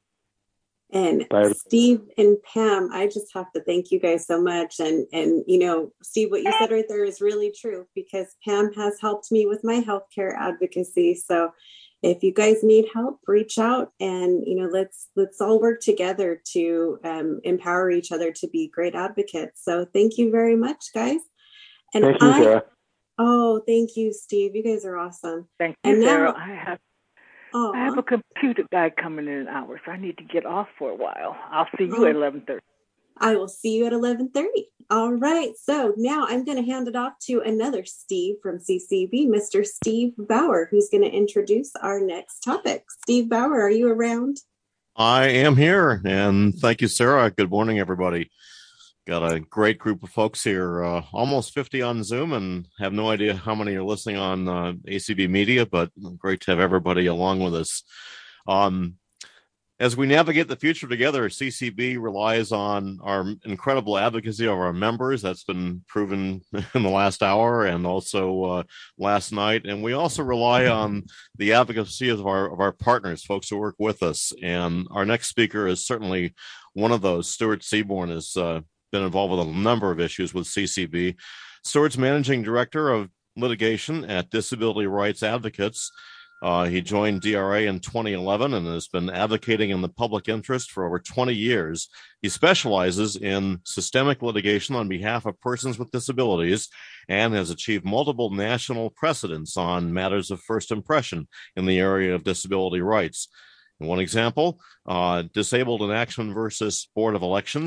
And Bye. Steve and Pam, I just have to thank you guys so much. And, and you know, Steve, what you said right there is really true, because Pam has helped me with my healthcare advocacy. So if you guys need help, reach out, and, you know, let's let's all work together to um, empower each other to be great advocates. So thank you very much, guys. And thank you, I, Sarah. Oh, thank you, Steve. You guys are awesome. Thank you, and Sarah. Now, I have oh, I have a computer guy coming in an hour, so I need to get off for a while. I'll see you oh, at eleven thirty. I will see you at eleven thirty. All right. So now I'm going to hand it off to another Steve from C C B, Mister Steve Bauer, who's going to introduce our next topic. Steve Bauer, are you around? I am here, and thank you, Sarah. Good morning, everybody. Got a great group of folks here, uh, almost fifty on Zoom, and have no idea how many are listening on uh, A C B Media, but great to have everybody along with us. Um, As we navigate the future together, C C B relies on our incredible advocacy of our members. That's been proven in the last hour and also uh, last night. And we also rely on the advocacy of our of our partners, folks who work with us. And our next speaker is certainly one of those. Stuart Seaborn has uh, been involved with a number of issues with C C B. Stuart's managing director of litigation at Disability Rights Advocates. Uh, he joined D R A in twenty eleven and has been advocating in the public interest for over twenty years. He specializes in systemic litigation on behalf of persons with disabilities and has achieved multiple national precedents on matters of first impression in the area of disability rights. And one example, uh, Disabled in Action versus Board of Elections.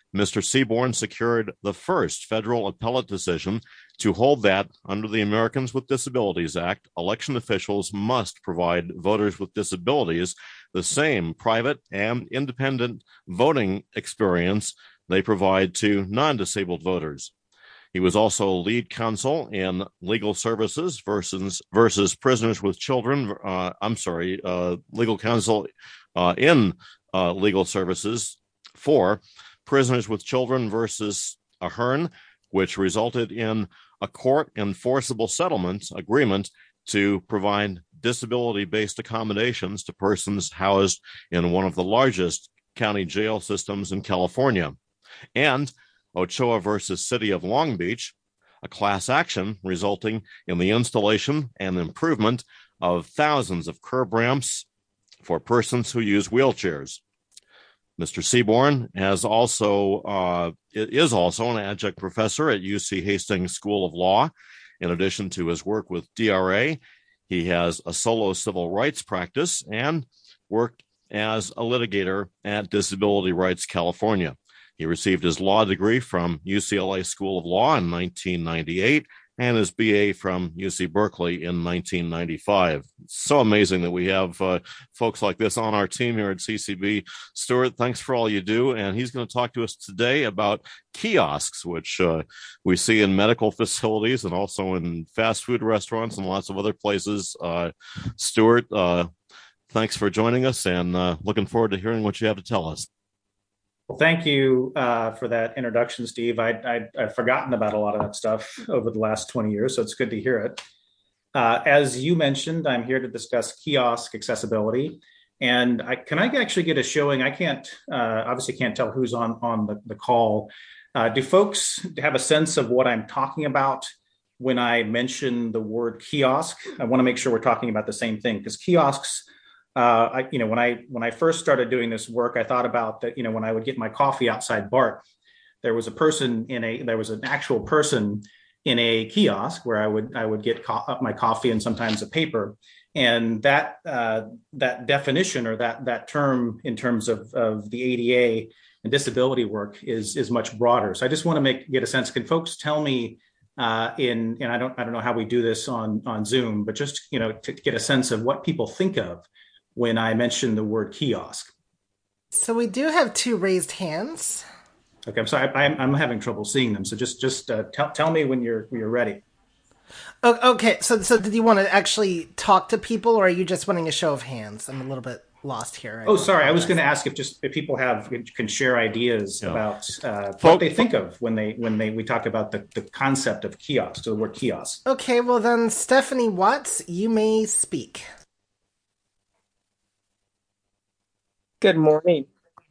Mister Seaborn secured the first federal appellate decision to hold that, under the Americans with Disabilities Act, election officials must provide voters with disabilities the same private and independent voting experience they provide to non-disabled voters. He was also lead counsel in legal services versus versus prisoners with children. Uh, I'm sorry, uh, legal counsel uh, in uh, legal services for prisoners with children versus Ahern, which resulted in a court enforceable settlement agreement to provide disability-based accommodations to persons housed in one of the largest county jail systems in California. And Ochoa versus City of Long Beach, a class action resulting in the installation and improvement of thousands of curb ramps for persons who use wheelchairs. Mister Seaborn has also uh, is also an adjunct professor at U C Hastings School of Law. In addition to his work with D R A, he has a solo civil rights practice and worked as a litigator at Disability Rights California. He received his law degree from U C L A School of Law in nineteen ninety-eight and his B A from U C Berkeley in nineteen ninety-five. It's so amazing that we have uh, folks like this on our team here at C C B. Stuart, thanks for all you do. And he's going to talk to us today about kiosks, which uh, we see in medical facilities and also in fast food restaurants and lots of other places. Uh, Stuart, uh, thanks for joining us, and uh, looking forward to hearing what you have to tell us. Well, thank you uh, for that introduction, Steve. I, I, I've forgotten about a lot of that stuff over the last twenty years, so it's good to hear it. Uh, as you mentioned, I'm here to discuss kiosk accessibility. And I, can I actually get a showing? I can't, uh, obviously can't tell who's on, on the, the call. Uh, do folks have a sense of what I'm talking about when I mention the word kiosk? I want to make sure we're talking about the same thing, because kiosks, Uh, I, you know, when I when I first started doing this work, I thought about that. You know, when I would get my coffee outside BART, there was a person in a there was an actual person in a kiosk where I would I would get co- my coffee and sometimes a paper, and that uh, that definition or that that term in terms of of the A D A and disability work is is much broader. So I just want to make get a sense. Can folks tell me uh, in and I don't I don't know how we do this on on Zoom, but just you know to get a sense of what people think of when I mentioned the word kiosk. So we do have two raised hands. Okay, I'm sorry, I'm, I'm having trouble seeing them. So just just uh, tell tell me when you're when you're ready. Okay, so so did you want to actually talk to people, or are you just wanting a show of hands? I'm a little bit lost here. I oh, sorry, I was going to ask if just if people have can share ideas yeah. about uh, what Folk, they think of when they when they we talk about the, the concept of kiosk, the word kiosk. Okay, well then, Stephanie Watts, you may speak. Good morning.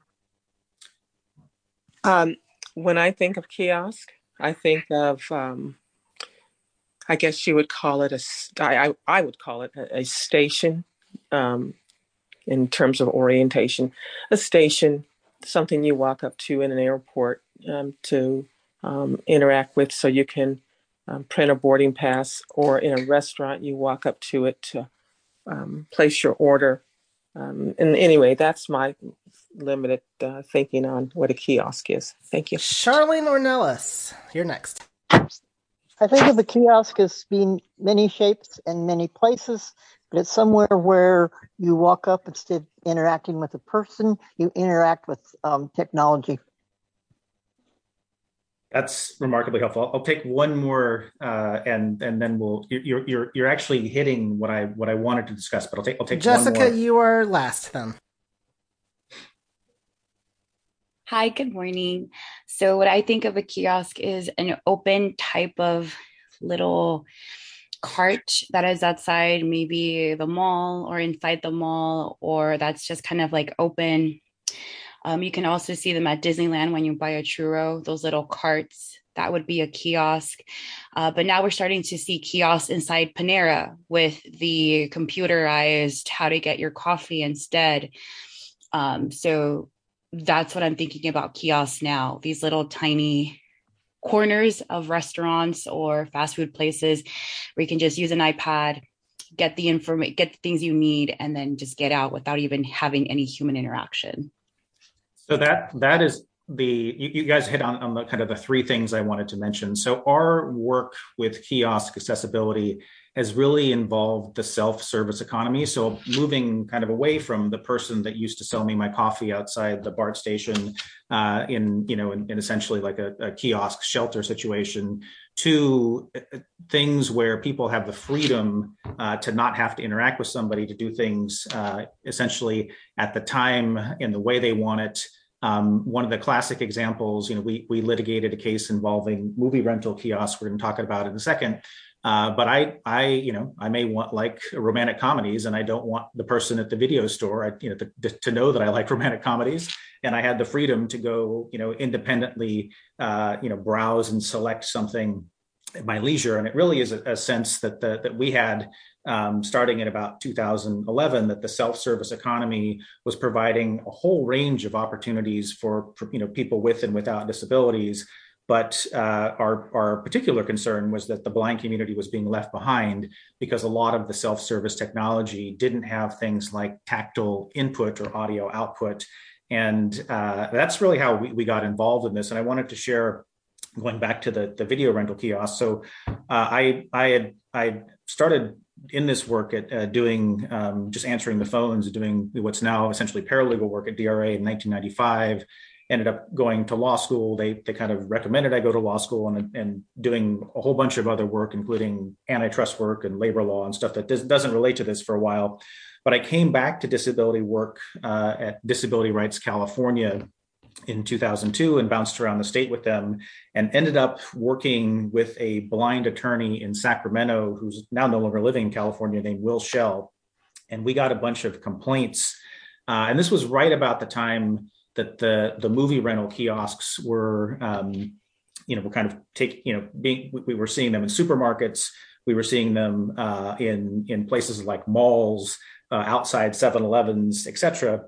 Um, when I think of kiosk, I think of, um, I guess you would call it a, I, I would call it a, a station um, in terms of orientation. A station, something you walk up to in an airport um, to um, interact with so you can um, print a boarding pass, or in a restaurant, you walk up to it to um, place your order. Um, and anyway, that's my limited uh, thinking on what a kiosk is. Thank you. Charlene Ornelas, you're next. I think of the kiosk as being many shapes and many places, but it's somewhere where you walk up instead of interacting with a person, you interact with um, technology. That's remarkably helpful. I'll take one more, uh, and and then we'll. You're you're you're actually hitting what I what I wanted to discuss, but I'll take I'll take Jessica, one more. you are last then. Hi, good morning. So what I think of a kiosk is an open type of little cart that is outside maybe the mall or inside the mall, or that's just kind of like open. Um, you can also see them at Disneyland when you buy a churro, those little carts. That would be a kiosk. Uh, but now we're starting to see kiosks inside Panera with the computerized how to get your coffee instead. Um, so that's what I'm thinking about kiosks now. These little tiny corners of restaurants or fast food places where you can just use an iPad, get the information, get the things you need, and then just get out without even having any human interaction. So that that is the you, you guys hit on, on the kind of the three things I wanted to mention. So our work with kiosk accessibility has really involved the self-service economy. So moving kind of away from the person that used to sell me my coffee outside the BART station uh, in, you know, in, in essentially like a, a kiosk shelter situation, to things where people have the freedom uh, to not have to interact with somebody, to do things uh, essentially at the time and the way they want it. Um, one of the classic examples, you know, we we litigated a case involving movie rental kiosks. We're going to talk about it in a second. Uh, but I, I, you know, I may want like romantic comedies, and I don't want the person at the video store, I, you know, to, to know that I like romantic comedies. And I had the freedom to go, you know, independently, uh, you know, browse and select something at my leisure. And it really is a, a sense that the, that we had um, starting in about two thousand eleven, that the self-service economy was providing a whole range of opportunities for, for you know, people with and without disabilities. But uh, our, our particular concern was that the blind community was being left behind because a lot of the self-service technology didn't have things like tactile input or audio output. And uh, that's really how we, we got involved in this. And I wanted to share, going back to the, the video rental kiosk. So uh, I, I had I started in this work at uh, doing um, just answering the phones, doing what's now essentially paralegal work at D R A in nineteen ninety-five. Ended up going to law school. They they kind of recommended I go to law school, and, and doing a whole bunch of other work, including antitrust work and labor law and stuff that does, doesn't relate to this for a while. But I came back to disability work uh, at Disability Rights California in two thousand two and bounced around the state with them, and ended up working with a blind attorney in Sacramento who's now no longer living in California, named Will Shell. And we got a bunch of complaints. Uh, and this was right about the time that the, the movie rental kiosks were, um, you know, were kind of take, you know, being, we were seeing them in supermarkets. We were seeing them uh, in, in places like malls, uh, outside seven elevens, et cetera.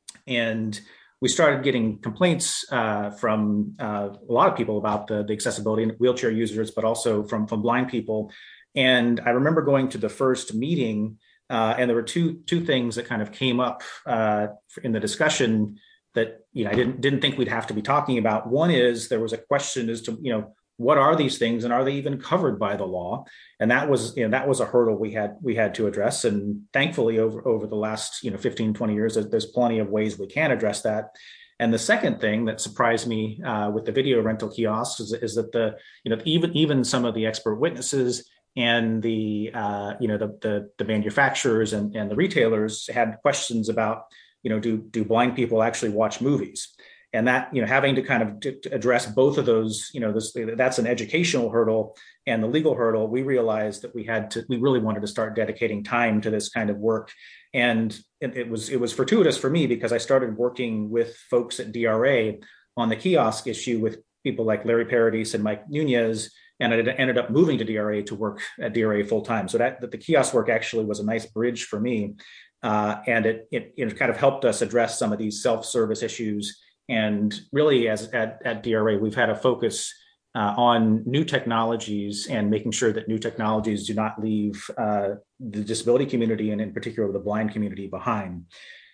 And we started getting complaints uh, from uh, a lot of people about the, the accessibility, and wheelchair users, but also from, from blind people. And I remember going to the first meeting uh, and there were two, two things that kind of came up uh, in the discussion that, you know, I didn't didn't think we'd have to be talking about. One is there was a question as to, you know, what are these things and are they even covered by the law? And that was, you know, that was a hurdle we had we had to address. And thankfully, over over the last, you know, fifteen, twenty years, there's plenty of ways we can address that. And the second thing that surprised me uh, with the video rental kiosks is, is that the, you know, even even some of the expert witnesses and the, uh, you know, the, the the manufacturers and, and the retailers had questions about, you know, do do blind people actually watch movies? And that, you know, having to kind of d- to address both of those, you know, this, that's an educational hurdle and the legal hurdle. We realized that we had to, we really wanted to start dedicating time to this kind of work. And it, it was it was fortuitous for me because I started working with folks at D R A on the kiosk issue with people like Larry Paradis and Mike Nunez, and I ended up moving to D R A to work at D R A full time. So that, that the kiosk work actually was a nice bridge for me. Uh, and it, it, it kind of helped us address some of these self-service issues. And really, as at, at D R A, we've had a focus uh, on new technologies and making sure that new technologies do not leave uh, the disability community, and in particular the blind community, behind.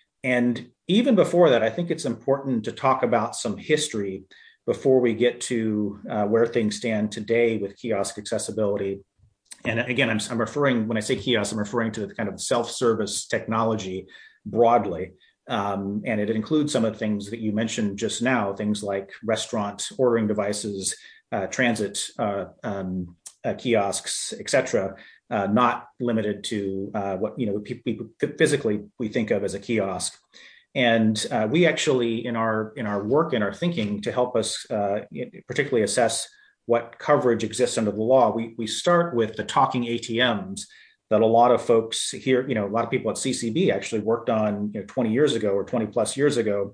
And even before that, I think it's important to talk about some history before we get to uh, where things stand today with kiosk accessibility. And again, I'm, I'm referring, when I say kiosk, I'm referring to the kind of self-service technology broadly. Um, and it includes some of the things that you mentioned just now, things like restaurant ordering devices, uh, transit uh, um, uh, kiosks, et cetera, uh, not limited to uh, what, you know, people physically we think of as a kiosk. And uh, we actually, in our in our work, in our thinking, to help us uh, particularly assess what coverage exists under the law, we we start with the talking A T Ms that a lot of folks here, you know, a lot of people at C C B actually worked on, you know, twenty years ago or twenty plus years ago,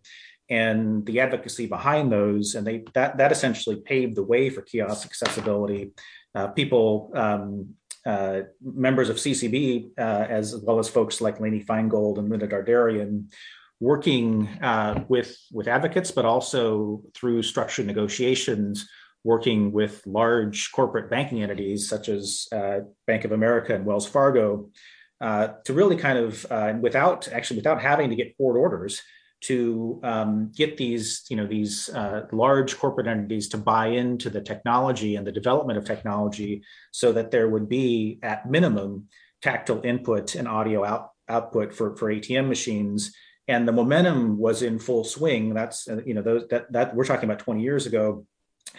and the advocacy behind those, and they that that essentially paved the way for kiosk accessibility. Uh, people, um, uh, members of C C B, uh, as well as folks like Lainey Feingold and Linda Dardarian, working uh, with with advocates, but also through structured negotiations, working with large corporate banking entities such as uh, Bank of America and Wells Fargo, uh, to really kind of, uh, without actually without having to get court orders, to um, get these, you know, these uh, large corporate entities to buy into the technology and the development of technology, so that there would be, at minimum, tactile input and audio out, output for, for A T M machines. And the momentum was in full swing. That's, uh, you know, those that that we're talking about twenty years ago,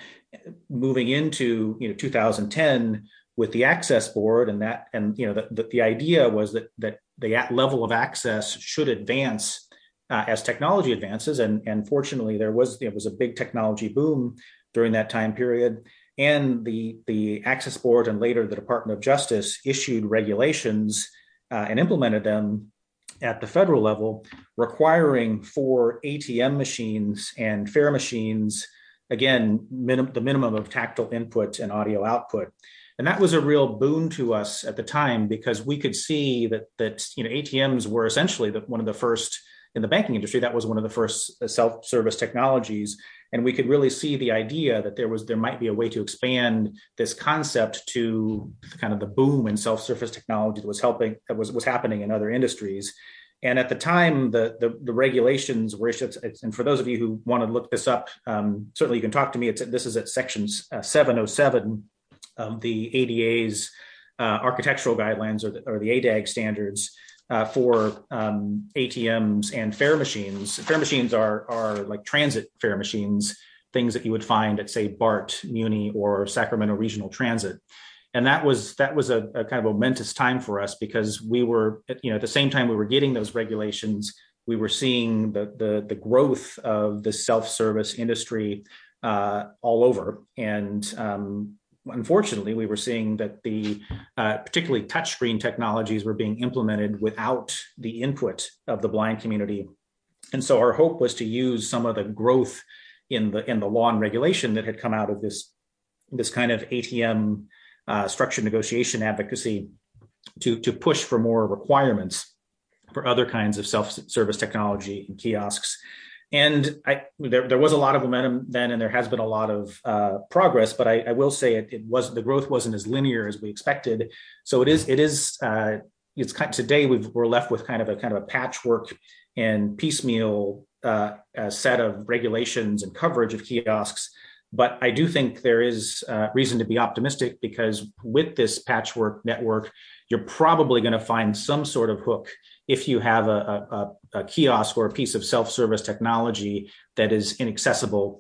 moving into, you know, two thousand ten with the access board, and that, and you know, the, the, the idea was that that the level of access should advance uh, as technology advances. And, and fortunately, there was there was a big technology boom during that time period. And the, the Access Board and later the Department of Justice issued regulations uh, and implemented them at the federal level, requiring for A T M machines and fare machines, again, minim- the minimum of tactile input and audio output. And that was a real boon to us at the time, because we could see that, that you know, A T Ms were essentially the, one of the first in the banking industry. That was one of the first self-service technologies. And we could really see the idea that there was there might be a way to expand this concept to kind of the boom in self-service technology that was helping that was, was happening in other industries. And at the time, the the, the regulations were issued. And for those of you who want to look this up, um, certainly you can talk to me. It's this is at section uh, seven oh seven of the A D A's uh, architectural guidelines, or the, or the A D A G standards. Uh, for um, A T Ms and fare machines. Fare machines are are like transit fare machines, things that you would find at, say, BART, Muni, or Sacramento Regional Transit. And that was that was a, a kind of momentous time for us, because we were, you know, at the same time we were getting those regulations, we were seeing the the, the growth of the self-service industry uh, all over. And um, unfortunately, we were seeing that the uh, particularly touchscreen technologies were being implemented without the input of the blind community. And so our hope was to use some of the growth in the in the law and regulation that had come out of this, this kind of A T M uh, structured negotiation advocacy to, to push for more requirements for other kinds of self-service technology and kiosks. And I, there, there was a lot of momentum then, and there has been a lot of uh, progress. But I, I will say it, it was the growth wasn't as linear as we expected. So it is it is uh, it's kind of, today we've, we're left with kind of a kind of a patchwork and piecemeal uh, uh, set of regulations and coverage of kiosks. But I do think there is uh, reason to be optimistic, because with this patchwork network, you're probably going to find some sort of hook if you have a, a, a kiosk or a piece of self-service technology that is inaccessible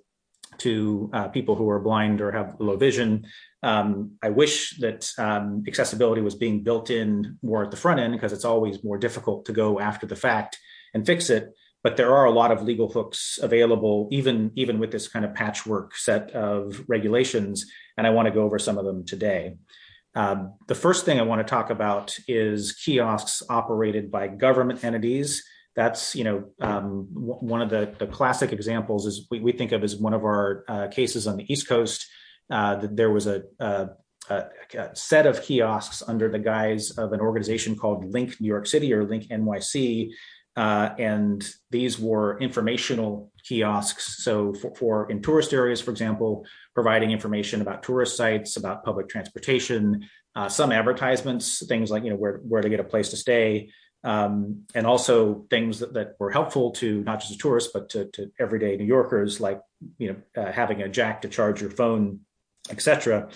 to uh, people who are blind or have low vision. Um, I wish that um, accessibility was being built in more at the front end, because it's always more difficult to go after the fact and fix it. But there are a lot of legal hooks available, even, even with this kind of patchwork set of regulations. And I want to go over some of them today. Um, the first thing I want to talk about is kiosks operated by government entities. That's, you know, um, w- one of the, the classic examples is we, we think of as one of our uh, cases on the East Coast. Uh, that there was a, a, a set of kiosks under the guise of an organization called Link New York City, or Link N Y C. Uh, and these were informational kiosks. So for, for in tourist areas, for example, providing information about tourist sites, about public transportation, uh, some advertisements, things like, you know, where, where to get a place to stay, um, and also things that, that were helpful to not just the tourists, but to, to everyday New Yorkers, like, you know, uh, having a jack to charge your phone, et cetera.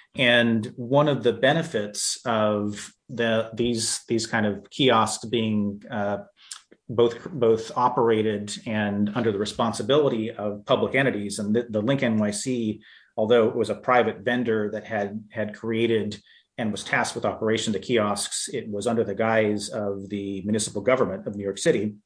And one of the benefits of the these these kind of kiosks being uh, both both operated and under the responsibility of public entities, and the, the Link N Y C, although it was a private vendor that had had created and was tasked with operation of the kiosks, it was under the guise of the municipal government of New York City.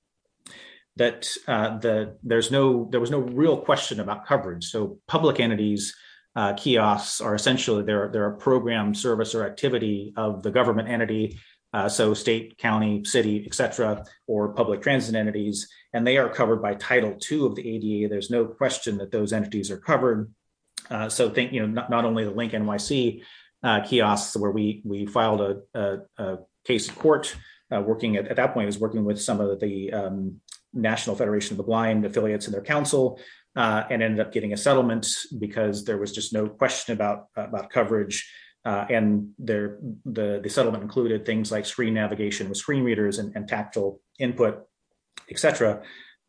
That uh, the there's no there was no real question about coverage. So public entities. Uh, kiosks are essentially they're, they're a program, service, or activity of the government entity, uh, so state, county, city, et cetera, or public transit entities, and they are covered by Title two of the A D A. There's no question that those entities are covered. Uh, so think, you know, not, not only the Link N Y C uh, kiosks, where we we filed a, a, a case in court, uh, working at, at that point, I was working with some of the um, National Federation of the Blind affiliates and their council. Uh, and ended up getting a settlement because there was just no question about uh, about coverage. Uh, and there, the, the settlement included things like screen navigation with screen readers and, and tactile input, et cetera.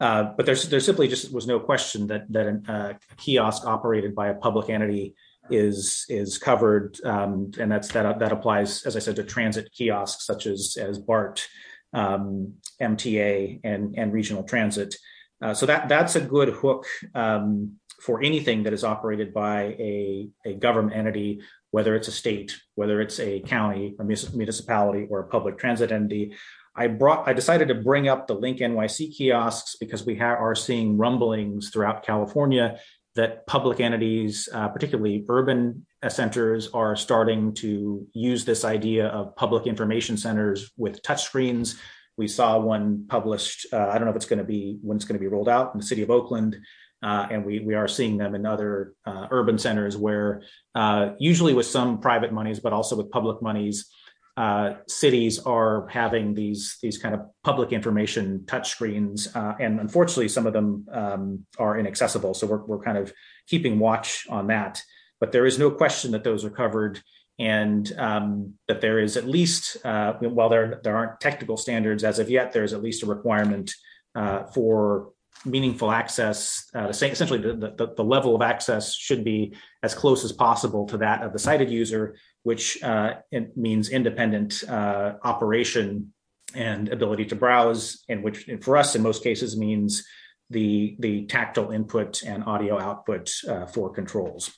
Uh, but there's there simply just was no question that that a uh, kiosk operated by a public entity is is covered, um, and that's that that applies, as I said, to transit kiosks such as as BART, um, M T A, and and regional transit. Uh, so that that's a good hook um, for anything that is operated by a a government entity, whether it's a state, whether it's a county, a municipality, or a public transit entity. I brought I decided to bring up the Link N Y C kiosks because we ha- are seeing rumblings throughout California that public entities, uh, particularly urban centers, are starting to use this idea of public information centers with touchscreens. We saw one published, uh, I don't know if it's going to be, when it's going to be rolled out in the city of Oakland. Uh, and we we are seeing them in other uh, urban centers where uh, usually with some private monies, but also with public monies, uh, cities are having these these kind of public information touchscreens, uh, and unfortunately, some of them um, are inaccessible. So we're we're kind of keeping watch on that. But there is no question that those are covered, and um, that there is at least, uh, while there there aren't technical standards as of yet, there is at least a requirement uh, for meaningful access. Uh, to say essentially, the, the the level of access should be as close as possible to that of the sighted user, which uh, it means independent uh, operation and ability to browse, and which for us in most cases means the the tactile input and audio output uh, for controls.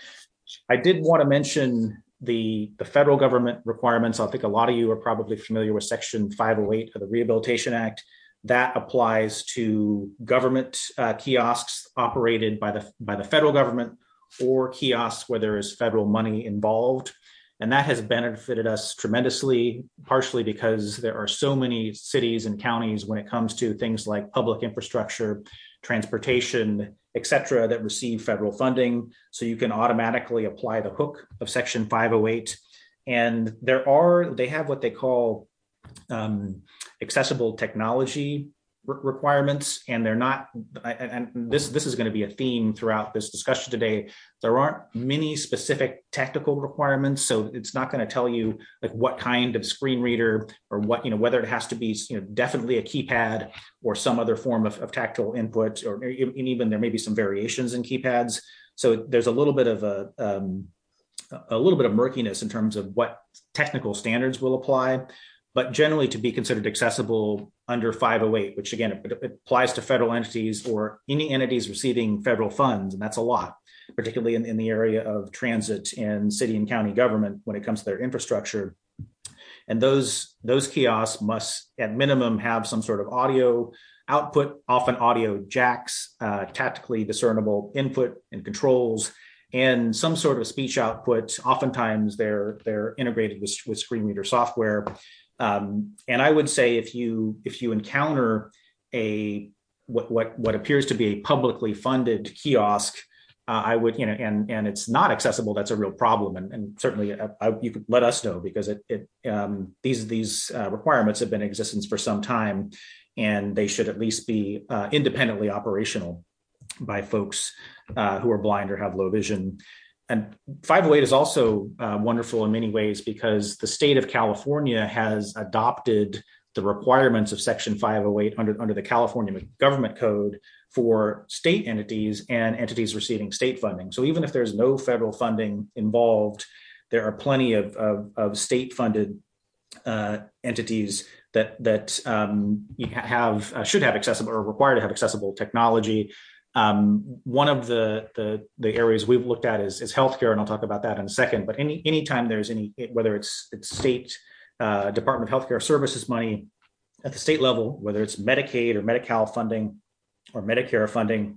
I did want to mention the the federal government requirements. I think a lot of you are probably familiar with Section five oh eight of the Rehabilitation Act. That applies to government uh, kiosks operated by the by the federal government, or kiosks where there is federal money involved. And that has benefited us tremendously, partially because there are so many cities and counties when it comes to things like public infrastructure, transportation, et cetera, that receive federal funding. So you can automatically apply the hook of Section five oh eight. And there are, they have what they call um, accessible technology requirements, and they're not, and this this is going to be a theme throughout this discussion today. There aren't many specific technical requirements, so it's not going to tell you like what kind of screen reader or what, you know, whether it has to be, you know, definitely a keypad or some other form of, of tactile input, or even there may be some variations in keypads. So there's a little bit of a um, a little bit of murkiness in terms of what technical standards will apply. But generally to be considered accessible under five oh eight, which again, it, it applies to federal entities or any entities receiving federal funds, and that's a lot, particularly in, in the area of transit and city and county government when it comes to their infrastructure. And those, those kiosks must at minimum have some sort of audio output, often audio jacks, uh, tactically discernible input and controls, and some sort of speech output. Oftentimes they're, they're integrated with, with screen reader software. Um, and I would say if you if you encounter a what what what appears to be a publicly funded kiosk, uh, I would, you know, and and it's not accessible, that's a real problem. And, and certainly I, I, you could let us know, because it it um, these these uh, requirements have been in existence for some time, and they should at least be uh, independently operational by folks uh, who are blind or have low vision. And five oh eight is also uh, wonderful in many ways because the state of California has adopted the requirements of Section five oh eight under, under the California Government Code for state entities and entities receiving state funding. So even if there's no federal funding involved, there are plenty of, of, of state-funded uh, entities that that um, have uh, should have accessible or required to have accessible technology. Um, one of the, the the areas we've looked at is, is healthcare, and I'll talk about that in a second. But any anytime there's any, whether it's it's state uh, Department of Healthcare Services money at the state level, whether it's Medicaid or Medi-Cal funding or Medicare funding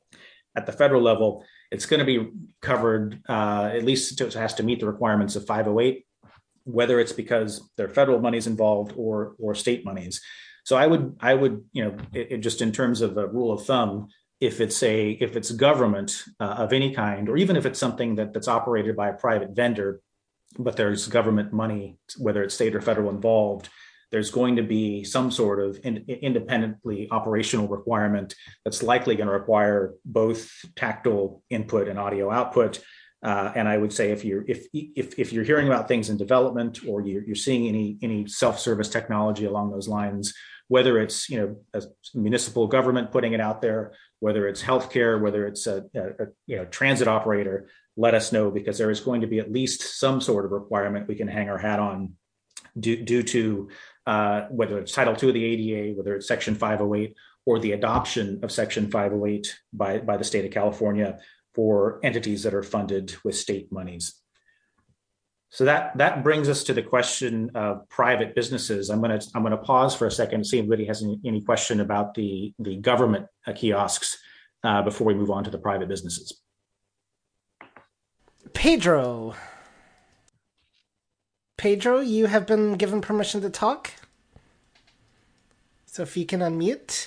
at the federal level, it's going to be covered. Uh, at least it has to meet the requirements of five oh eight, whether it's because there are federal monies involved or or state monies. So I would I would you know it, it just in terms of a rule of thumb, if it's a if it's government uh, of any kind, or even if it's something that, that's operated by a private vendor, but there's government money, whether it's state or federal involved, there's going to be some sort of in, independently operational requirement that's likely going to require both tactile input and audio output. Uh, and I would say if you're if if if you're hearing about things in development or you're, you're seeing any any self-service technology along those lines, whether it's you know a municipal government putting it out there, whether it's healthcare, whether it's a, a, a you know transit operator, let us know, because there is going to be at least some sort of requirement we can hang our hat on due, due to uh, whether it's Title two of the A D A, whether it's Section five oh eight, or the adoption of Section five oh eight by by the state of California for entities that are funded with state monies. So that that brings us to the question of private businesses. I'm going to I'm going to pause for a second to see if anybody has any, any question about the the government uh, kiosks uh, before we move on to the private businesses. Pedro. Pedro, you have been given permission to talk. So if you can unmute.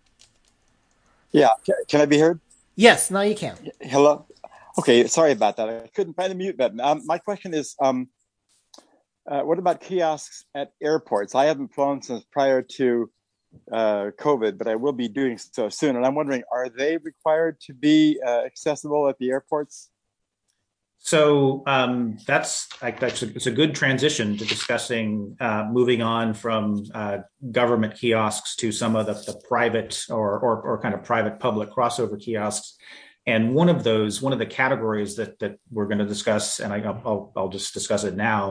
Yeah, can I be heard? Yes, now you can. Hello. Okay, sorry about that. I couldn't find the mute button. Um, my question is, um, uh, what about kiosks at airports? I haven't flown since prior to uh, COVID, but I will be doing so soon. And I'm wondering, are they required to be uh, accessible at the airports? So um, that's like that's a, it's a good transition to discussing uh, moving on from uh, government kiosks to some of the, the private or, or or kind of private public crossover kiosks. And one of those, one of the categories that that we're going to discuss, and I, I'll I'll just discuss it now,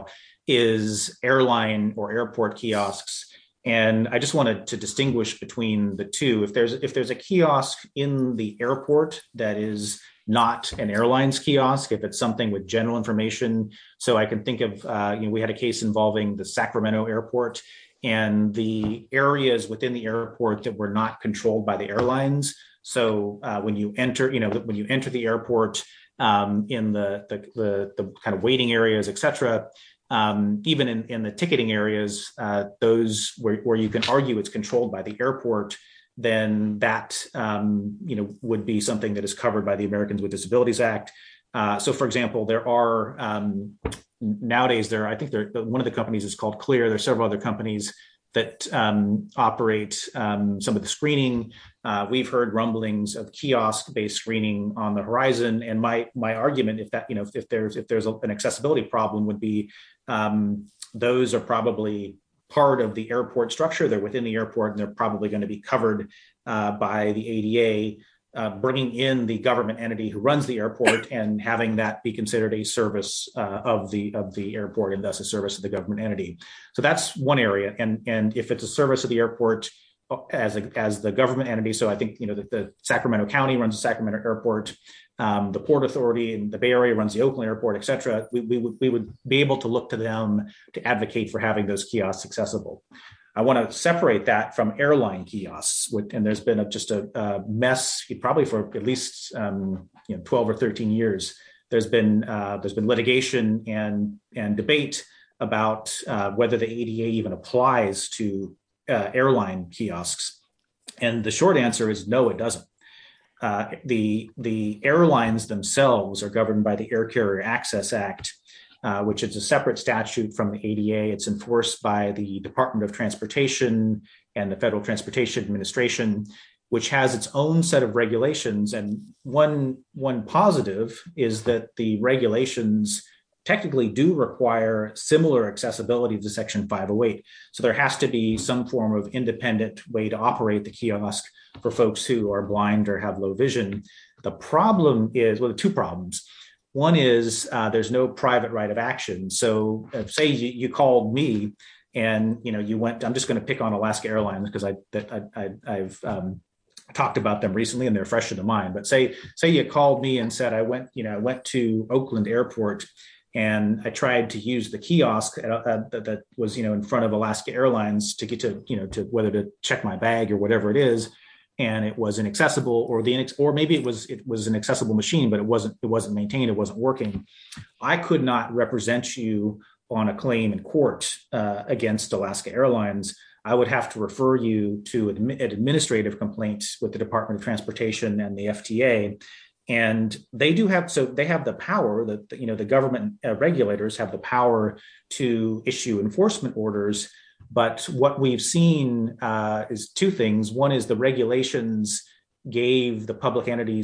is airline or airport kiosks. And I just wanted to distinguish between the two. If there's if there's a kiosk in the airport that is not an airline's kiosk, if it's something with general information. So I can think of, uh, you know, we had a case involving the Sacramento airport and the areas within the airport that were not controlled by the airlines. So uh, when you enter, you know, when you enter the airport um, in the, the, the, the kind of waiting areas, et cetera, um, even in, in the ticketing areas, uh, those where, where you can argue it's controlled by the airport, then that um, you know would be something that is covered by the Americans with Disabilities Act. Uh, so, for example, there are um, nowadays there I think there one of the companies is called Clear. There's several other companies that um, operate um, some of the screening. Uh, we've heard rumblings of kiosk-based screening on the horizon. And my my argument, if that you know if, if there's if there's a, an accessibility problem, would be um, those are probably part of the airport structure. They're within the airport, and they're probably going to be covered uh, by the A D A, uh, bringing in the government entity who runs the airport and having that be considered a service uh, of the of the airport, and thus a service of the government entity. So that's one area. And and if it's a service of the airport as a, as the government entity, so I think you know that the Sacramento County runs the Sacramento Airport. Um, the Port Authority in the Bay Area runs the Oakland Airport, et cetera, we, we, would, we would be able to look to them to advocate for having those kiosks accessible. I want to separate that from airline kiosks, and there's been a, just a, a mess, probably for at least um, you know, twelve or thirteen years. There's been uh, there's been litigation and and debate about uh, whether the A D A even applies to uh, airline kiosks, and the short answer is no, it doesn't. Uh, the the airlines themselves are governed by the Air Carrier Access Act, uh, which is a separate statute from the A D A. It's enforced by the Department of Transportation and the Federal Transportation Administration, which has its own set of regulations. And one one positive is that the regulations technically do require similar accessibility to Section five oh eight. So there has to be some form of independent way to operate the kiosk for folks who are blind or have low vision. The problem is, well, the two problems. One is uh, there's no private right of action. So uh, say you, you called me and, you know, you went, I'm just going to pick on Alaska Airlines because I, that I, I, I've um, talked about them recently and they're fresh in the mind. But say, say you called me and said, I went, you know, I went to Oakland Airport and I tried to use the kiosk uh, that, that was, you know, in front of Alaska Airlines to get to, you know, to whether to check my bag or whatever it is, and it was inaccessible, or the inex- or maybe it was it was an accessible machine, but it wasn't it wasn't maintained, it wasn't working. I could not represent you on a claim in court uh, against Alaska Airlines. I would have to refer you to an administrative complaint with the Department of Transportation and the F T A. And they do have, so they have the power that, you know, the government uh, regulators have the power to issue enforcement orders. But what we've seen uh, is two things. One is the regulations gave the public entities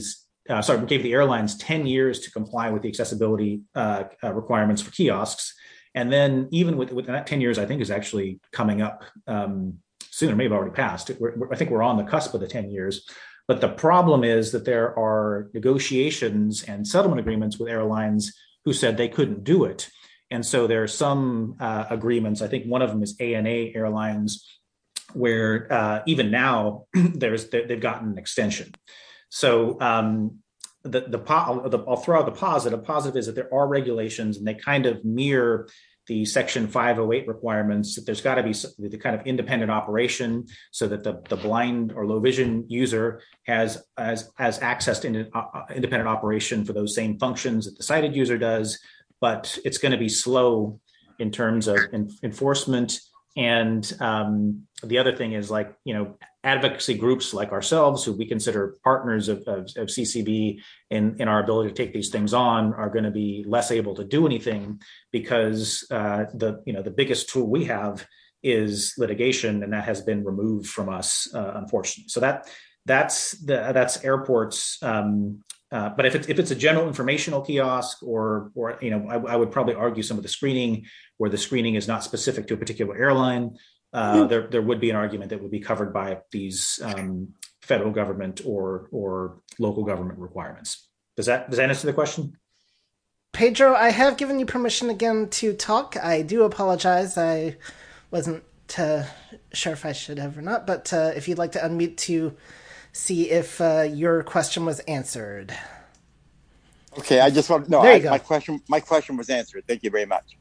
uh, sorry, we gave the airlines ten years to comply with the accessibility uh, uh, requirements for kiosks. And then even with, with that ten years, I think is actually coming up um, soon, or maybe already passed. We're, we're, I think we're on the cusp of the ten years. But the problem is that there are negotiations and settlement agreements with airlines who said they couldn't do it. And so there are some uh, agreements, I think one of them is A N A Airlines, where uh, even now there's they've gotten an extension. So um, the, the, the I'll throw out the positive. The positive is that there are regulations and they kind of mirror the Section five oh eight requirements. That there's got to be the kind of independent operation so that the, the blind or low vision user has, has, has access to uh, independent operation for those same functions that the sighted user does, but it's going to be slow in terms of in, enforcement. And um, the other thing is, like, you know, advocacy groups like ourselves, who we consider partners of, of, of C C B in, in our ability to take these things on, are going to be less able to do anything because uh, the, you know, the biggest tool we have is litigation, and that has been removed from us, uh, unfortunately. So that that's the that's airports. Um, Uh, but if it's if it's a general informational kiosk, or or you know, I, I would probably argue some of the screening, where the screening is not specific to a particular airline, uh, mm-hmm. there there would be an argument that would be covered by these um, federal government or or local government requirements. Does that does that answer the question? Pedro, I have given you permission again to talk. I do apologize. I wasn't uh, sure if I should have or not, but uh, if you'd like to unmute to see if uh, your question was answered. Okay, I just want no. There you I, go. My question, my question was answered. Thank you very much.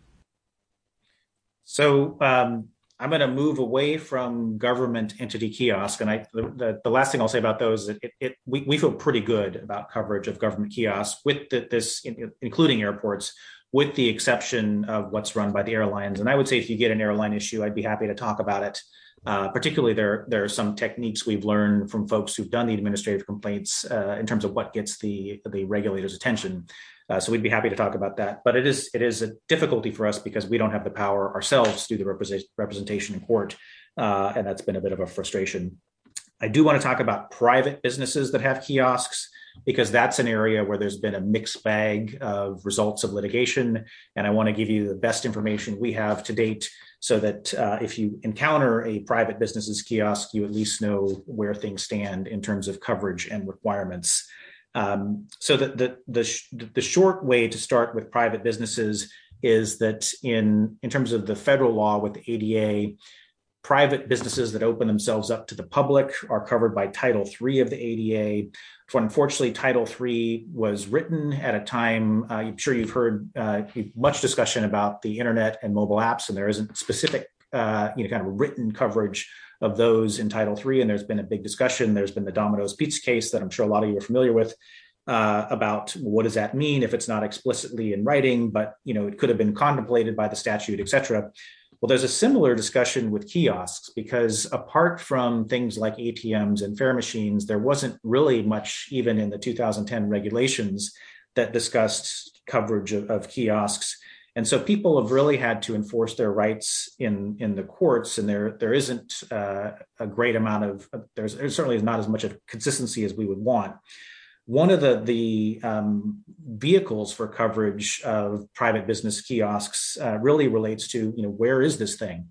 So um, I'm going to move away from government entity kiosk, and I the, the last thing I'll say about those is that it, it we, we feel pretty good about coverage of government kiosks with the, this, including airports, with the exception of what's run by the airlines. And I would say if you get an airline issue, I'd be happy to talk about it. Uh, particularly, there there are some techniques we've learned from folks who've done the administrative complaints uh, in terms of what gets the the regulators' attention. Uh, so we'd be happy to talk about that. But it is it is a difficulty for us because we don't have the power ourselves to do the represent, representation in court, uh, and that's been a bit of a frustration. I do want to talk about private businesses that have kiosks, because that's an area where there's been a mixed bag of results of litigation, and I want to give you the best information we have to date, so that uh, if you encounter a private business's kiosk, you at least know where things stand in terms of coverage and requirements. Um, so the, the, the, sh- the short way to start with private businesses is that in, in terms of the federal law with the A D A, private businesses that open themselves up to the public are covered by Title three of the A D A. So unfortunately, Title three was written at a time, uh, I'm sure you've heard uh, much discussion about the internet and mobile apps, and there isn't specific, uh, you know, kind of written coverage of those in Title three. And there's been a big discussion. There's been the Domino's Pizza case that I'm sure a lot of you are familiar with, uh, about what does that mean if it's not explicitly in writing, but, you know, it could have been contemplated by the statute, et cetera. Well, there's a similar discussion with kiosks, because apart from things like A T Ms and fare machines, there wasn't really much even in the two thousand ten regulations that discussed coverage of, of kiosks. And so people have really had to enforce their rights in, in the courts, and there there isn't uh, a great amount of, there's there certainly is not as much of consistency as we would want. One of the, the um, vehicles for coverage of private business kiosks uh, really relates to, you know, where is this thing?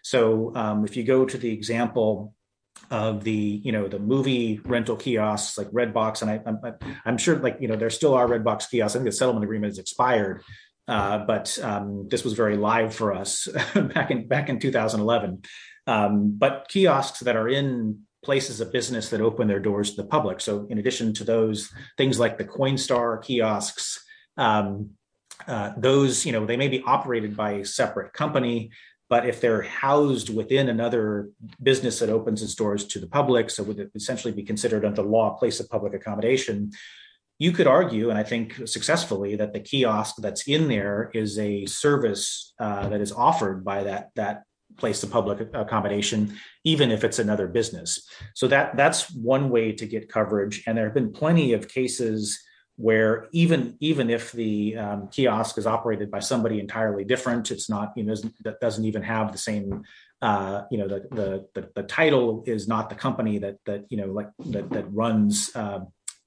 So um, if you go to the example of the, you know, the movie rental kiosks like Redbox, and I, I'm, I'm sure, like, you know, there still are Redbox kiosks. I think the settlement agreement is expired, uh, but um, this was very live for us back in back in two thousand eleven. Um, but kiosks that are in places of business that open their doors to the public. So in addition to those things like the Coinstar kiosks, um, uh, those, you know, they may be operated by a separate company, but if they're housed within another business that opens its doors to the public, so would it essentially be considered under law a place of public accommodation, you could argue, and I think successfully, that the kiosk that's in there is a service uh, that is offered by that, that place of public accommodation, even if it's another business. So that that's one way to get coverage. And there have been plenty of cases where even even if the um, kiosk is operated by somebody entirely different, it's not, you know, that doesn't even have the same, uh, you know, the, the the the title is not the company that that you know like that that runs uh,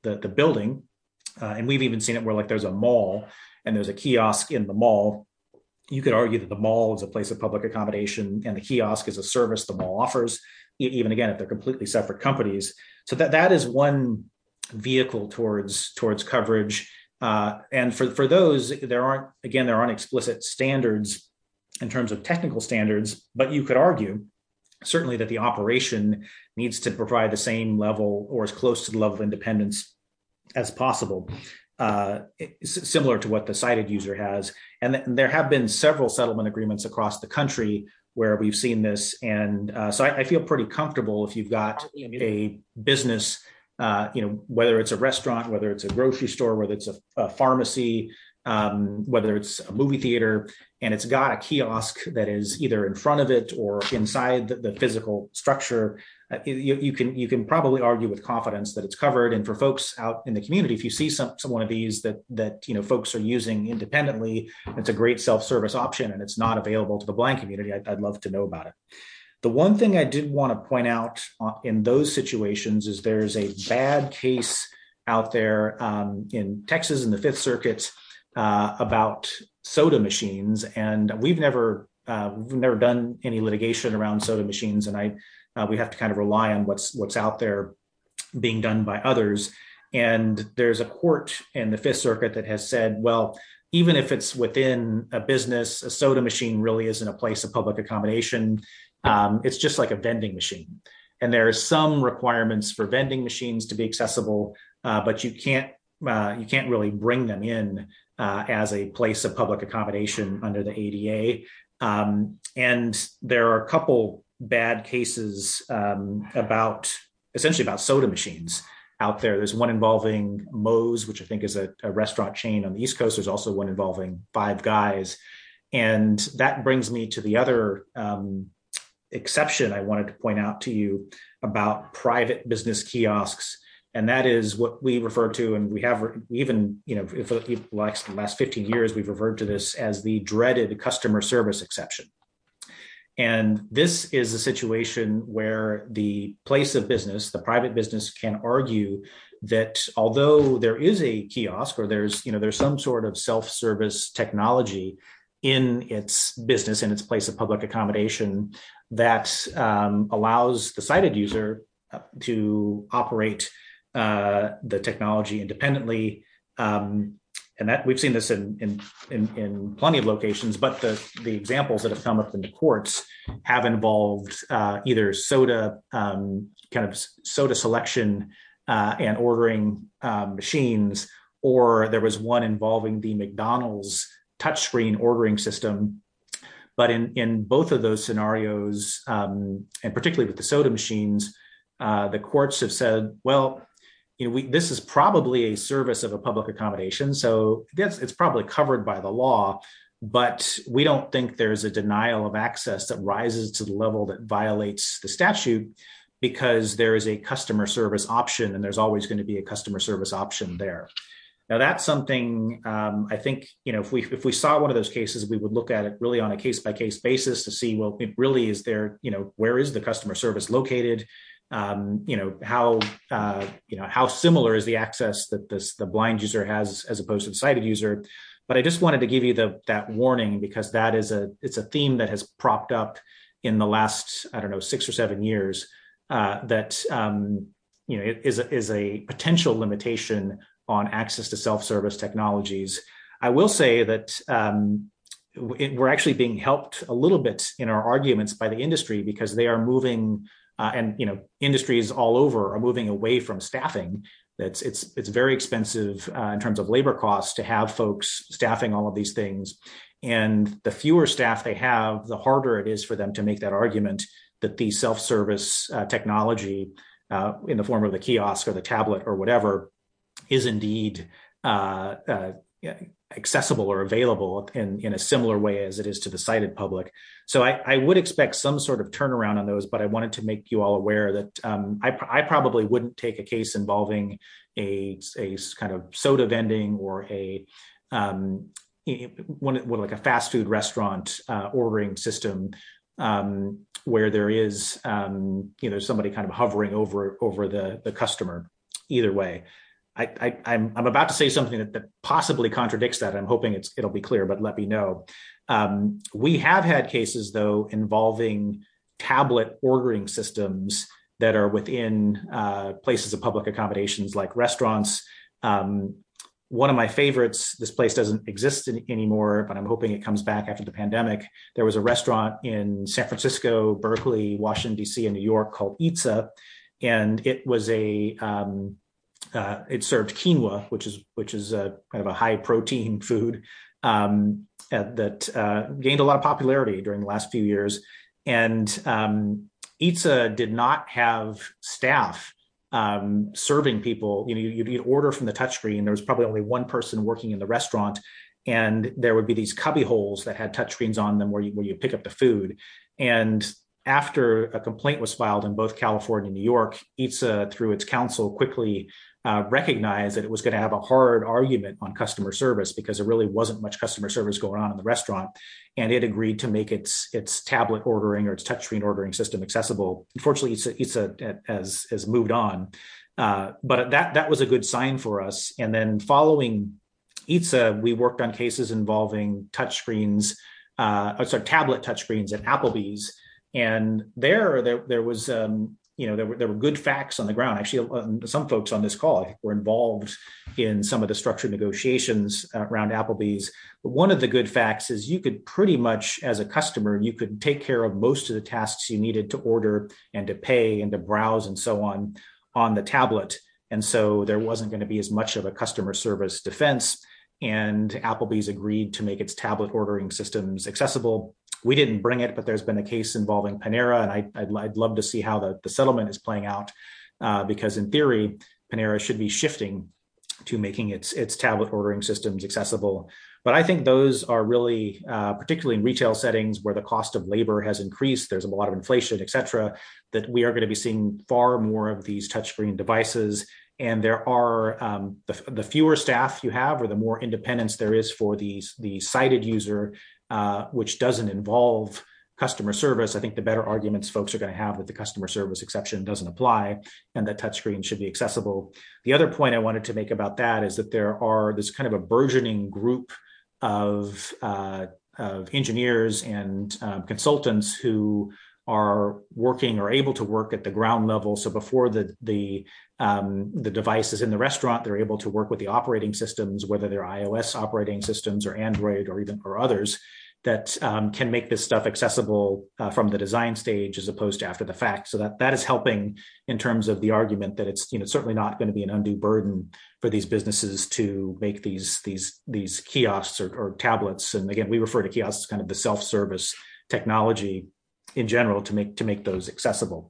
the, the building. Uh, and we've even seen it where like there's a mall and there's a kiosk in the mall. You could argue that the mall is a place of public accommodation and the kiosk is a service the mall offers, even again, if they're completely separate companies. So that, that is one vehicle towards, towards coverage. Uh, and for, for those, there aren't, again, there aren't explicit standards in terms of technical standards, but you could argue certainly that the operation needs to provide the same level or as close to the level of independence as possible, uh, similar to what the sighted user has. And th- there have been several settlement agreements across the country where we've seen this. And uh, so I, I feel pretty comfortable if you've got a business, uh, you know, whether it's a restaurant, whether it's a grocery store, whether it's a, a pharmacy, um, whether it's a movie theater, and it's got a kiosk that is either in front of it or inside the, the physical structure, uh, you, you can you can probably argue with confidence that it's covered. And for folks out in the community, if you see some, some one of these that that you know folks are using independently, it's a great self-service option and it's not available to the blind community, I'd, I'd love to know about it. The one thing I did want to point out in those situations is there's a bad case out there um, in Texas in the Fifth Circuit uh, about soda machines, and we've never uh, we've never done any litigation around soda machines, and I uh, we have to kind of rely on what's what's out there being done by others. And there's a court in the Fifth Circuit that has said, well, even if it's within a business, a soda machine really isn't a place of public accommodation. Um, it's just like a vending machine, and there are some requirements for vending machines to be accessible, uh, but you can't uh, you can't really bring them in Uh, as a place of public accommodation under the A D A. Um, and there are a couple bad cases um, about, essentially about soda machines out there. There's one involving Moe's, which I think is a, a restaurant chain on the East Coast. There's also one involving Five Guys. And that brings me to the other um, exception I wanted to point out to you about private business kiosks. And that is what we refer to, and we have even, you know, for the last fifteen years, we've referred to this as the dreaded customer service exception. And this is a situation where the place of business, the private business, can argue that although there is a kiosk or there's, you know, there's some sort of self-service technology in its business, in its place of public accommodation, that um, allows the sighted user to operate Uh, the technology independently, um, and that we've seen this in, in in in plenty of locations. But the the examples that have come up in the courts have involved uh, either soda um, kind of soda selection uh, and ordering um, machines, or there was one involving the McDonald's touchscreen ordering system. But in in both of those scenarios, um, and particularly with the soda machines, uh, the courts have said, well, you know, we, this is probably a service of a public accommodation, so that's, it's probably covered by the law, but we don't think there's a denial of access that rises to the level that violates the statute, because there is a customer service option, and there's always going to be a customer service option there. Now, that's something um, I think, you know, if we if we saw one of those cases, we would look at it really on a case by case basis to see, well, it really is there, you know, where is the customer service located? Um, you know, how, uh, you know, how similar is the access that this, the blind user has as opposed to the sighted user. But I just wanted to give you the, that warning, because that is a, it's a theme that has propped up in the last, I don't know, six or seven years, uh, that, um, you know, it is a, is a potential limitation on access to self-service technologies. I will say that, um, it, we're actually being helped a little bit in our arguments by the industry, because they are moving Uh, and, you know, industries all over are moving away from staffing. That's it's it's very expensive uh, in terms of labor costs to have folks staffing all of these things. And the fewer staff they have, the harder it is for them to make that argument that the self-service uh, technology uh, in the form of the kiosk or the tablet or whatever is indeed uh, uh, accessible or available in, in a similar way as it is to the sighted public. So I, I would expect some sort of turnaround on those, but I wanted to make you all aware that um, I, I probably wouldn't take a case involving a, a kind of soda vending or a um, one, one like a fast food restaurant uh, ordering system um, where there is um, you know somebody kind of hovering over over the the customer. Either way. I, I, I'm, I'm about to say something that, that possibly contradicts that. I'm hoping it's, it'll be clear, but let me know. Um, we have had cases, though, involving tablet ordering systems that are within uh, places of public accommodations like restaurants. Um, one of my favorites, this place doesn't exist in, anymore, but I'm hoping it comes back after the pandemic. There was a restaurant in San Francisco, Berkeley, Washington, D C, and New York called Itza. And it was a, um, uh, it served quinoa, which is, which is a kind of a high protein food um, uh, that uh, gained a lot of popularity during the last few years. And um, Itza did not have staff um, serving people. You know, you'd, you'd order from the touchscreen. There was probably only one person working in the restaurant, and there would be these cubby holes that had touchscreens on them where you, where you pick up the food. And after a complaint was filed in both California and New York, Itza, through its counsel, quickly uh, recognized that it was going to have a hard argument on customer service because there really wasn't much customer service going on in the restaurant. And it agreed to make its its tablet ordering or its touchscreen ordering system accessible. Unfortunately, Itza, Itza has, has moved on. Uh, but that, that was a good sign for us. And then following Itza, we worked on cases involving touchscreens, uh, sorry, tablet touchscreens at Applebee's. And there, there, there was, um, you know, there were there were good facts on the ground. Actually, um, some folks on this call, I think, were involved in some of the structured negotiations uh, around Applebee's. But one of the good facts is you could pretty much, as a customer, you could take care of most of the tasks you needed to order and to pay and to browse and so on on the tablet. And so there wasn't going to be as much of a customer service defense. And Applebee's agreed to make its tablet ordering systems accessible. We didn't bring it, but there's been a case involving Panera, and I, I'd, I'd love to see how the, the settlement is playing out, uh, because in theory, Panera should be shifting to making its its tablet ordering systems accessible. But I think those are really, uh, particularly in retail settings where the cost of labor has increased, there's a lot of inflation, et cetera, that we are going to be seeing far more of these touchscreen devices. And there are um, the, the fewer staff you have, or the more independence there is for the, the sighted user, uh, which doesn't involve customer service. I think the better arguments folks are going to have that the customer service exception doesn't apply and that touchscreen should be accessible. The other point I wanted to make about that is that there are this kind of a burgeoning group of, uh, of engineers and um, consultants who are working or able to work at the ground level. So before the the um, the device is in the restaurant, they're able to work with the operating systems, whether they're iOS operating systems or Android or even or others, that um, can make this stuff accessible uh, from the design stage as opposed to after the fact. So that that is helping in terms of the argument that it's, you know, certainly not going to be an undue burden for these businesses to make these these these kiosks or, or tablets. And again, we refer to kiosks as kind of the self-service technology in general to make to make those accessible.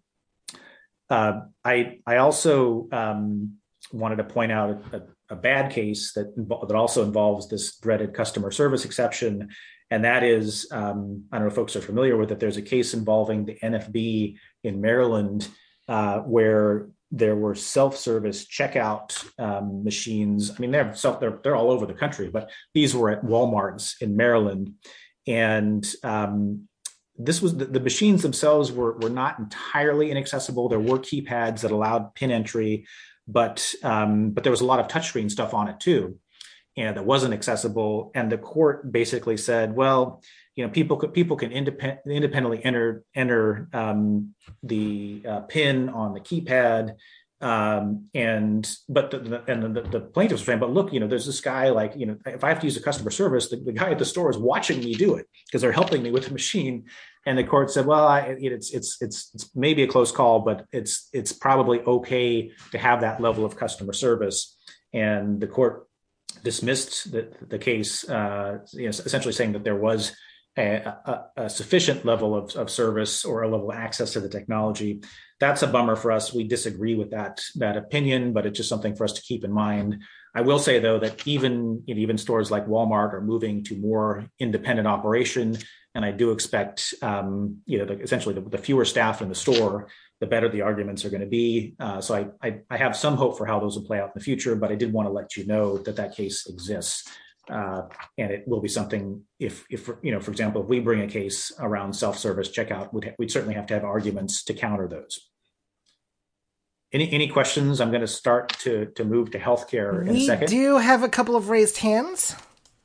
Uh, I I also um, wanted to point out a, a bad case that that also involves this dreaded customer service exception, and that is um, I don't know if folks are familiar with it. There's a case involving the N F B in Maryland uh, where there were self-service checkout um, machines. I mean, they're self they're they're all over the country, but these were at Walmart's in Maryland, and um, This was the, the machines themselves were, were not entirely inaccessible. There were keypads that allowed PIN entry, but um, but there was a lot of touchscreen stuff on it too, and that wasn't accessible. And the court basically said, well, you know, people could people can independ, independently enter enter um, the uh, PIN on the keypad. Um, and, but the, the and the, the plaintiffs were saying, but look, you know, there's this guy, like, you know, if I have to use a customer service, the, the guy at the store is watching me do it because they're helping me with the machine. And the court said, well, I, it's, it's, it's, it's maybe a close call, but it's, it's probably okay to have that level of customer service. And the court dismissed the, the case, uh, you know, essentially saying that there was a, a, a sufficient level of, of service or a level of access to the technology. That's a bummer for us. We disagree with that, that opinion, but it's just something for us to keep in mind. I will say, though, that even, you know, even stores like Walmart are moving to more independent operation. And I do expect, um, you know, the, essentially the, the fewer staff in the store, the better the arguments are going to be. Uh, so I, I, I have some hope for how those will play out in the future, but I did want to let you know that that case exists. Uh, and it will be something if, if, you know, for example, if we bring a case around self-service checkout, we'd, we'd certainly have to have arguments to counter those. Any any questions? I'm going to start to to move to healthcare in a We second. do have a couple of raised hands.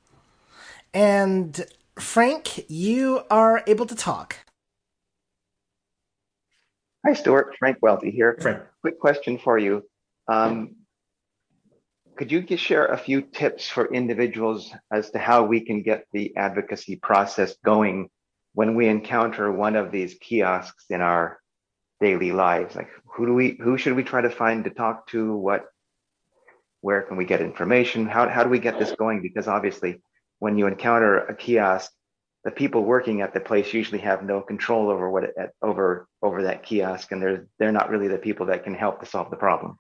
And Frank, you are able to talk. Hi, Stuart. Frank Welty here. Frank. Quick question for you. Um, could you just share a few tips for individuals as to how we can get the advocacy process going when we encounter one of these kiosks in our daily lives? Like, who do we, who should we try to find to talk to? What, where can we get information? How, how do we get this going? Because obviously, when you encounter a kiosk, the people working at the place usually have no control over what it, over over that kiosk, and they're they're not really the people that can help to solve the problem.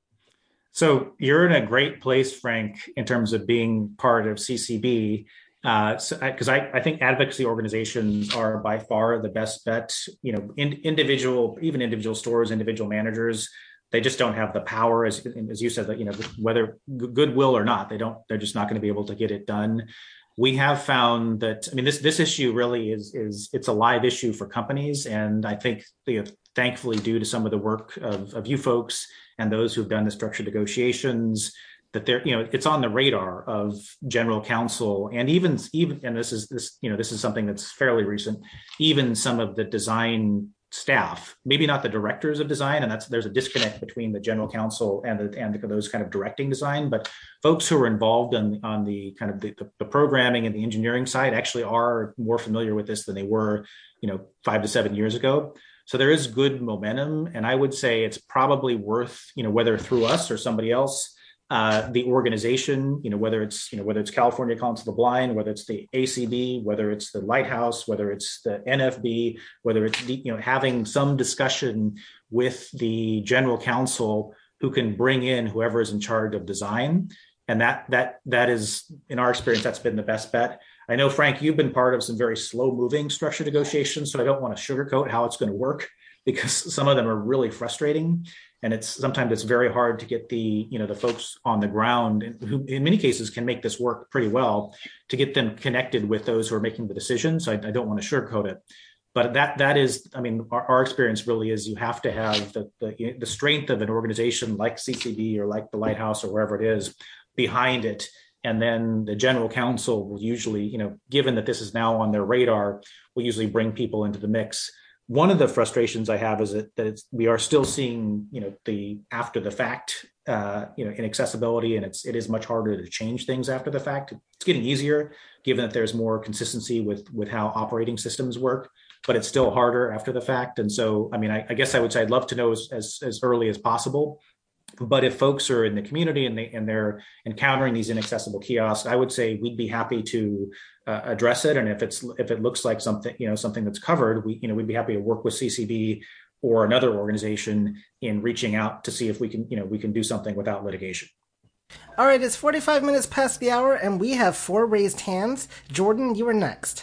So you're in a great place, Frank, in terms of being part of C C B, because uh, so, I, I think advocacy organizations are by far the best bet. You know, in, individual, even individual stores, individual managers, they just don't have the power, as as you said, that you know, whether goodwill or not, they don't. They're just not going to be able to get it done. We have found that, I mean, this this issue really is is it's a live issue for companies, and I think, you know, thankfully, due to some of the work of, of you folks and those who've done the structured negotiations, that they're, you know, it's on the radar of general counsel, and even even and this is this you know this is something that's fairly recent, even some of the design staff, maybe not the directors of design, and that's there's a disconnect between the general counsel and the, and the, those kind of directing design, but folks who are involved in, on the kind of the, the programming and the engineering side actually are more familiar with this than they were, you know, five to seven years ago. So there is good momentum, and I would say it's probably worth, you know, whether through us or somebody else, uh, the organization, you know, whether it's, you know, whether it's California Council of the Blind, whether it's the A C B, whether it's the Lighthouse, whether it's the N F B, whether it's, you know, having some discussion with the general counsel who can bring in whoever is in charge of design. And that, that, that is, in our experience, that's been the best bet. I know, Frank, you've been part of some very slow moving structured negotiations, so I don't want to sugarcoat how it's going to work, because some of them are really frustrating. And it's sometimes it's very hard to get the, you know, the folks on the ground who in many cases can make this work pretty well, to get them connected with those who are making the decisions. So I, I don't want to sugarcoat it. But that that is, I mean, our, our experience really is you have to have the, the the strength of an organization like C C B or like the Lighthouse or wherever it is behind it. And then the general counsel will usually, you know, given that this is now on their radar, will usually bring people into the mix. One of the frustrations I have is that, that it's, we are still seeing, you know, the after the fact, uh, you know, inaccessibility, and it's it is much harder to change things after the fact. It's getting easier, given that there's more consistency with with how operating systems work, but it's still harder after the fact. And so, I mean, I, I guess I would say I'd love to know as, as as early as possible. But if folks are in the community and they and they're encountering these inaccessible kiosks, I would say we'd be happy to uh, address it. And if it's if it looks like something, you know, something that's covered, we you know we'd be happy to work with C C B or another organization in reaching out to see if we can you know we can do something without litigation. All right, it's forty-five minutes past the hour, and we have four raised hands. Jordan, you are next.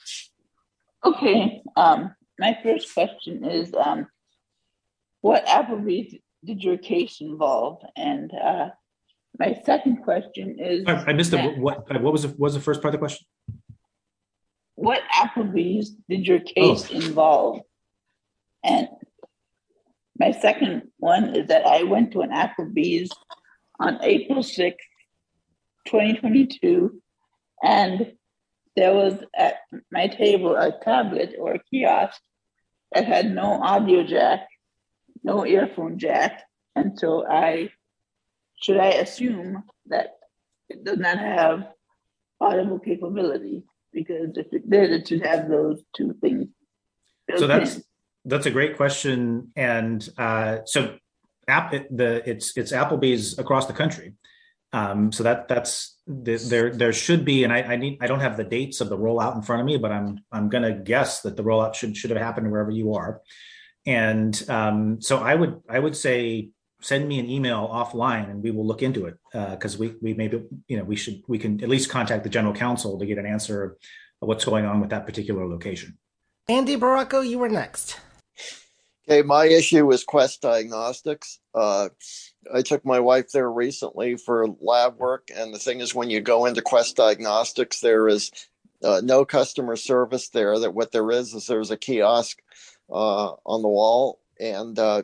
Okay. Um, my first question is, um, what Applebee's did your case involve? And uh, my second question is, I, I missed it. What what was the, what was the first part of the question? What Applebee's did your case oh. involve? And my second one is that I went to an Applebee's on April sixth, twenty twenty-two, and there was at my table a tablet or a kiosk that had no audio jack, no earphone jack. And so I, should I assume that it does not have audible capability? Because if it did, it should have those two things built So that's in. that's a great question. And uh, so app the it's it's Applebee's across the country. Um, so that that's there there should be, and I, I need I don't have the dates of the rollout in front of me, but I'm I'm gonna guess that the rollout should should have happened wherever you are. And um, so I would I would say send me an email offline and we will look into it, because uh, we we maybe you know we should we can at least contact the general counsel to get an answer of what's going on with that particular location. Andy Baracco, you were next. Okay, my issue was Quest Diagnostics. Uh, I took my wife there recently for lab work, and the thing is, when you go into Quest Diagnostics, there is uh, no customer service there. That what there is is there's a kiosk uh, on the wall, and uh,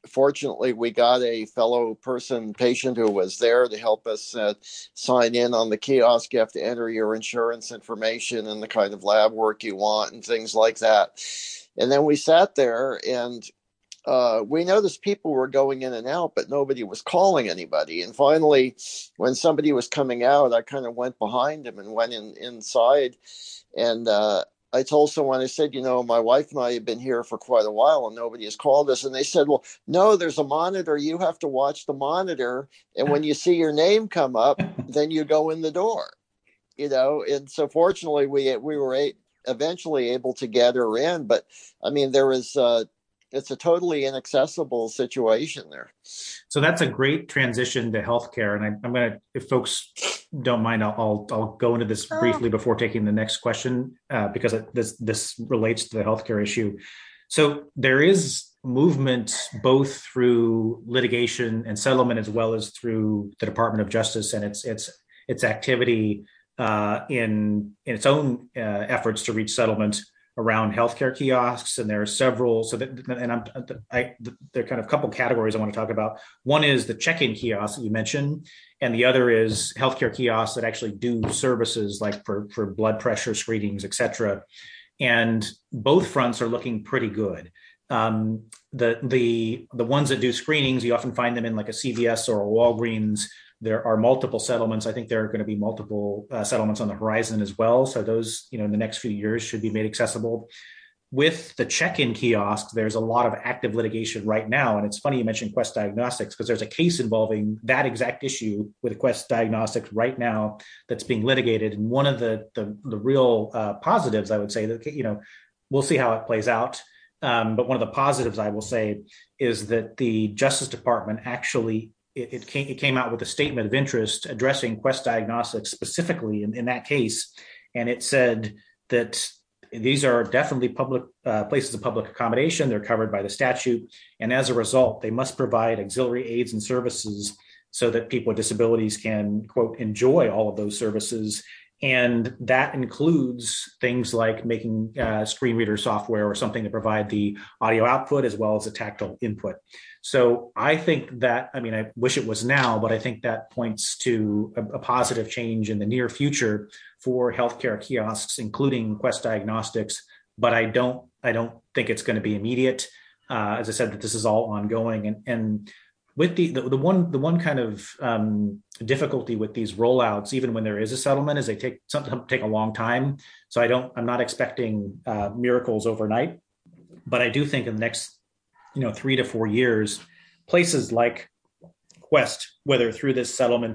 fortunately, we got a fellow person, patient who was there to help us uh, sign in on the kiosk. You have to enter your insurance information and the kind of lab work you want and things like that. And then we sat there and uh, we noticed people were going in and out, but nobody was calling anybody. And finally, when somebody was coming out, I kind of went behind him and went in inside. And uh, I told someone, I said, you know, my wife and I have been here for quite a while and nobody has called us. And they said, well, no, there's a monitor. You have to watch the monitor. And when you see your name come up, then you go in the door, you know. And so fortunately, we we were a- eventually able to get her in. But I mean, there was uh, it's a totally inaccessible situation there. So that's a great transition to healthcare. And I, I'm going to, if folks don't mind, I'll, I'll, I'll go into this briefly before taking the next question, uh, because it, this, this relates to the healthcare issue. So there is movement both through litigation and settlement, as well as through the Department of Justice and its, its, its activity uh, in, in its own uh, efforts to reach settlement around healthcare kiosks. And there are several, so that, and I'm, I, there are kind of a couple categories I want to talk about. One is the check-in kiosks that you mentioned, and the other is healthcare kiosks that actually do services like for, for blood pressure screenings, et cetera. And both fronts are looking pretty good. Um, the, the, the ones that do screenings, you often find them in like a C V S or a Walgreens. There are multiple settlements. I think there are going to be multiple uh, settlements on the horizon as well. So those, you know, in the next few years should be made accessible. With the check-in kiosk, there's a lot of active litigation right now. And it's funny you mentioned Quest Diagnostics, because there's a case involving that exact issue with Quest Diagnostics right now that's being litigated. And one of the, the, the real uh, positives, I would say, that, you know, we'll see how it plays out. Um, but one of the positives, I will say, is that the Justice Department actually It, it, came, it came out with a statement of interest addressing Quest Diagnostics specifically in, in that case. And it said that these are definitely public uh, places of public accommodation. They're covered by the statute. And as a result, they must provide auxiliary aids and services so that people with disabilities can, quote, enjoy all of those services. And that includes things like making uh, screen reader software or something to provide the audio output as well as the tactile input. So I think that, I mean, I wish it was now, but I think that points to a, a positive change in the near future for healthcare kiosks, including Quest Diagnostics. But I don't, I don't think it's going to be immediate. Uh, as I said, that this is all ongoing. And, and with the, the, the one, the one kind of um, difficulty with these rollouts, even when there is a settlement, is they take sometimes take a long time. So I don't, I'm not expecting uh, miracles overnight, but I do think in the next, you know, three to four years, places like Quest, whether through this settlement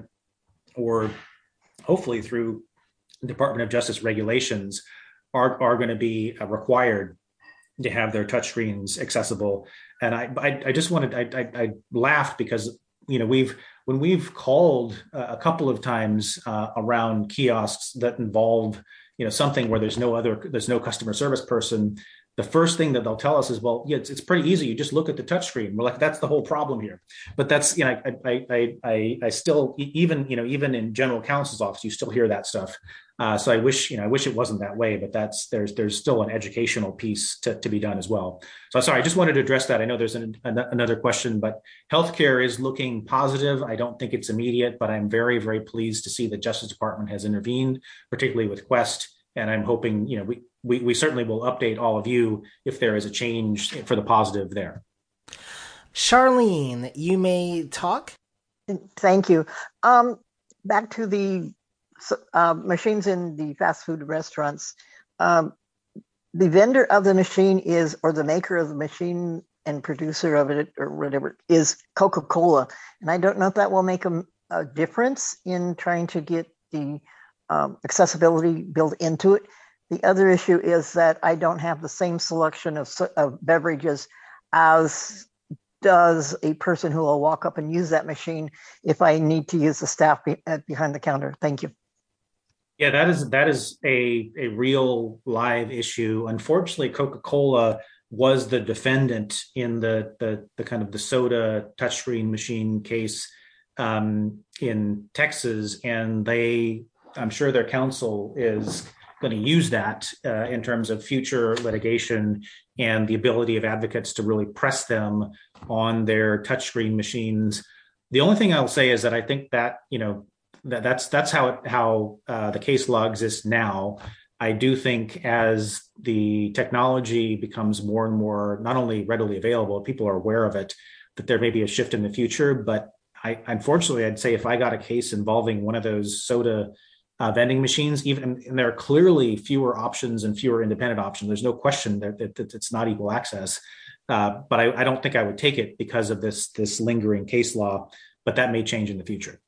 or hopefully through Department of Justice regulations, are are going to be uh, required to have their touchscreens accessible. And I, I, I just wanted, I, I, I laughed because, you know, we've, when we've called uh, a couple of times uh, around kiosks that involve, you know, something where there's no other, there's no customer service person, the first thing that they'll tell us is, well, yeah, it's, it's pretty easy. You just look at the touchscreen. We're like, that's the whole problem here. But that's, you know, I, I, I, I, I still, even, you know, even in general counsel's office, you still hear that stuff. Uh, so I wish, you know, I wish it wasn't that way, but that's, there's, there's still an educational piece to, to be done as well. So sorry, I just wanted to address that. I know there's an, an, another question, but healthcare is looking positive. I don't think it's immediate, but I'm very, very pleased to see the Justice Department has intervened, particularly with Quest. And I'm hoping, you know, we, we, we certainly will update all of you if there is a change for the positive there. Charlene, you may talk. Thank you. Um, back to the uh, machines in the fast food restaurants. Um, the vendor of the machine is, or the maker of the machine and producer of it, or whatever, is Coca-Cola. And I don't know if that will make a, a difference in trying to get the um, accessibility built into it. The other issue is that I don't have the same selection of, of beverages as does a person who will walk up and use that machine if I need to use the staff be, uh, behind the counter. Thank you. Yeah, that is that is a, a real live issue. Unfortunately, Coca-Cola was the defendant in the the, the kind of the soda touchscreen machine case um, in Texas, and they, I'm sure their counsel is going to use that uh, in terms of future litigation and the ability of advocates to really press them on their touchscreen machines. The only thing I'll say is that I think that, you know, that that's that's how it, how uh, the case law exists now. I do think as the technology becomes more and more not only readily available, people are aware of it, that there may be a shift in the future. But I, unfortunately, I'd say if I got a case involving one of those soda uh, vending machines, even and there are clearly fewer options and fewer independent options. There's no question that, that, that it's not equal access. Uh, but I, I don't think I would take it because of this this lingering case law. But that may change in the future.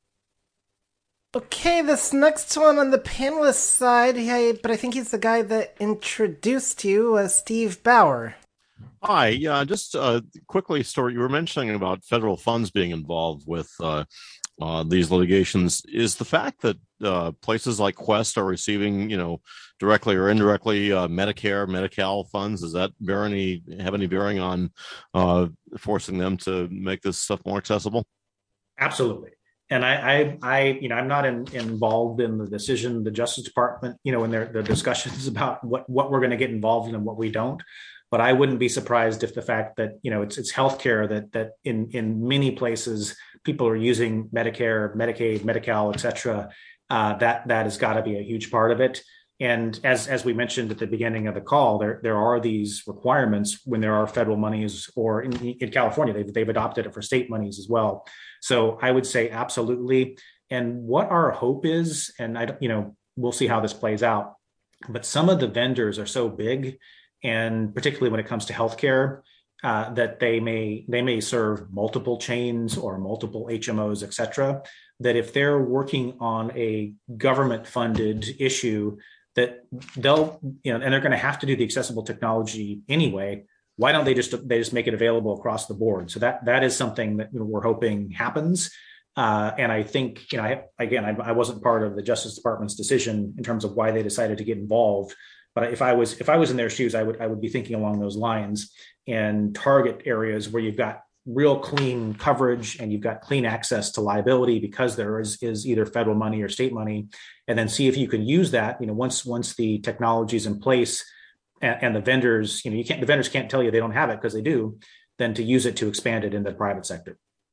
Okay, this next one on the panelist side, yeah, but I think he's the guy that introduced you, uh, Steve Bauer. Hi, yeah, just uh, quickly, Stuart, you were mentioning about federal funds being involved with uh, uh, these litigations. Is the fact that uh, places like Quest are receiving, you know, directly or indirectly uh, Medicare, Medi-Cal funds, does that bear any have any bearing on uh, forcing them to make this stuff more accessible? Absolutely. And I, I, I, you know, I'm not in, involved in the decision, the Justice Department, you know, in their, their discussions about what, what we're going to get involved in and what we don't. But I wouldn't be surprised if the fact that, you know, it's it's healthcare that that in, in many places people are using Medicare, Medicaid, Medi-Cal, et cetera. Uh, that that has got to be a huge part of it. And as as we mentioned at the beginning of the call, there there are these requirements when there are federal monies, or in, in California, they've, they've adopted it for state monies as well. So I would say absolutely. And what our hope is, and I, you know, we'll see how this plays out, but some of the vendors are so big, and particularly when it comes to healthcare, uh, that they may they may serve multiple chains or multiple H M Os, et cetera, that if they're working on a government-funded issue, that they'll, you know, and they're going to have to do the accessible technology anyway. Why don't they just they just make it available across the board? So that that is something that, you know, we're hoping happens. Uh, and I think, you know, I, again, I, I wasn't part of the Justice Department's decision in terms of why they decided to get involved. But if I was if I was in their shoes, I would I would be thinking along those lines and target areas where you've got real clean coverage and you've got clean access to liability because there is, is either federal money or state money, and then see if you can use that. You know, once once the technology is in place and, and the vendors, you know, you can't the vendors can't tell you they don't have it because they do, then to use it to expand it in the private sector.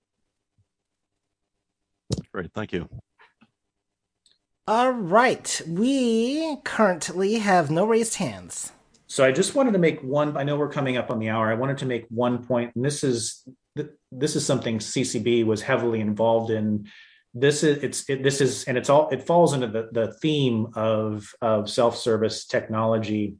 Great, thank you. All right, we currently have no raised hands. So I just wanted to make one, I know we're coming up on the hour. I wanted to make one point, and this is this is something C C B was heavily involved in. This is it's it, this is and it's all it falls into the the theme of of self-service technology,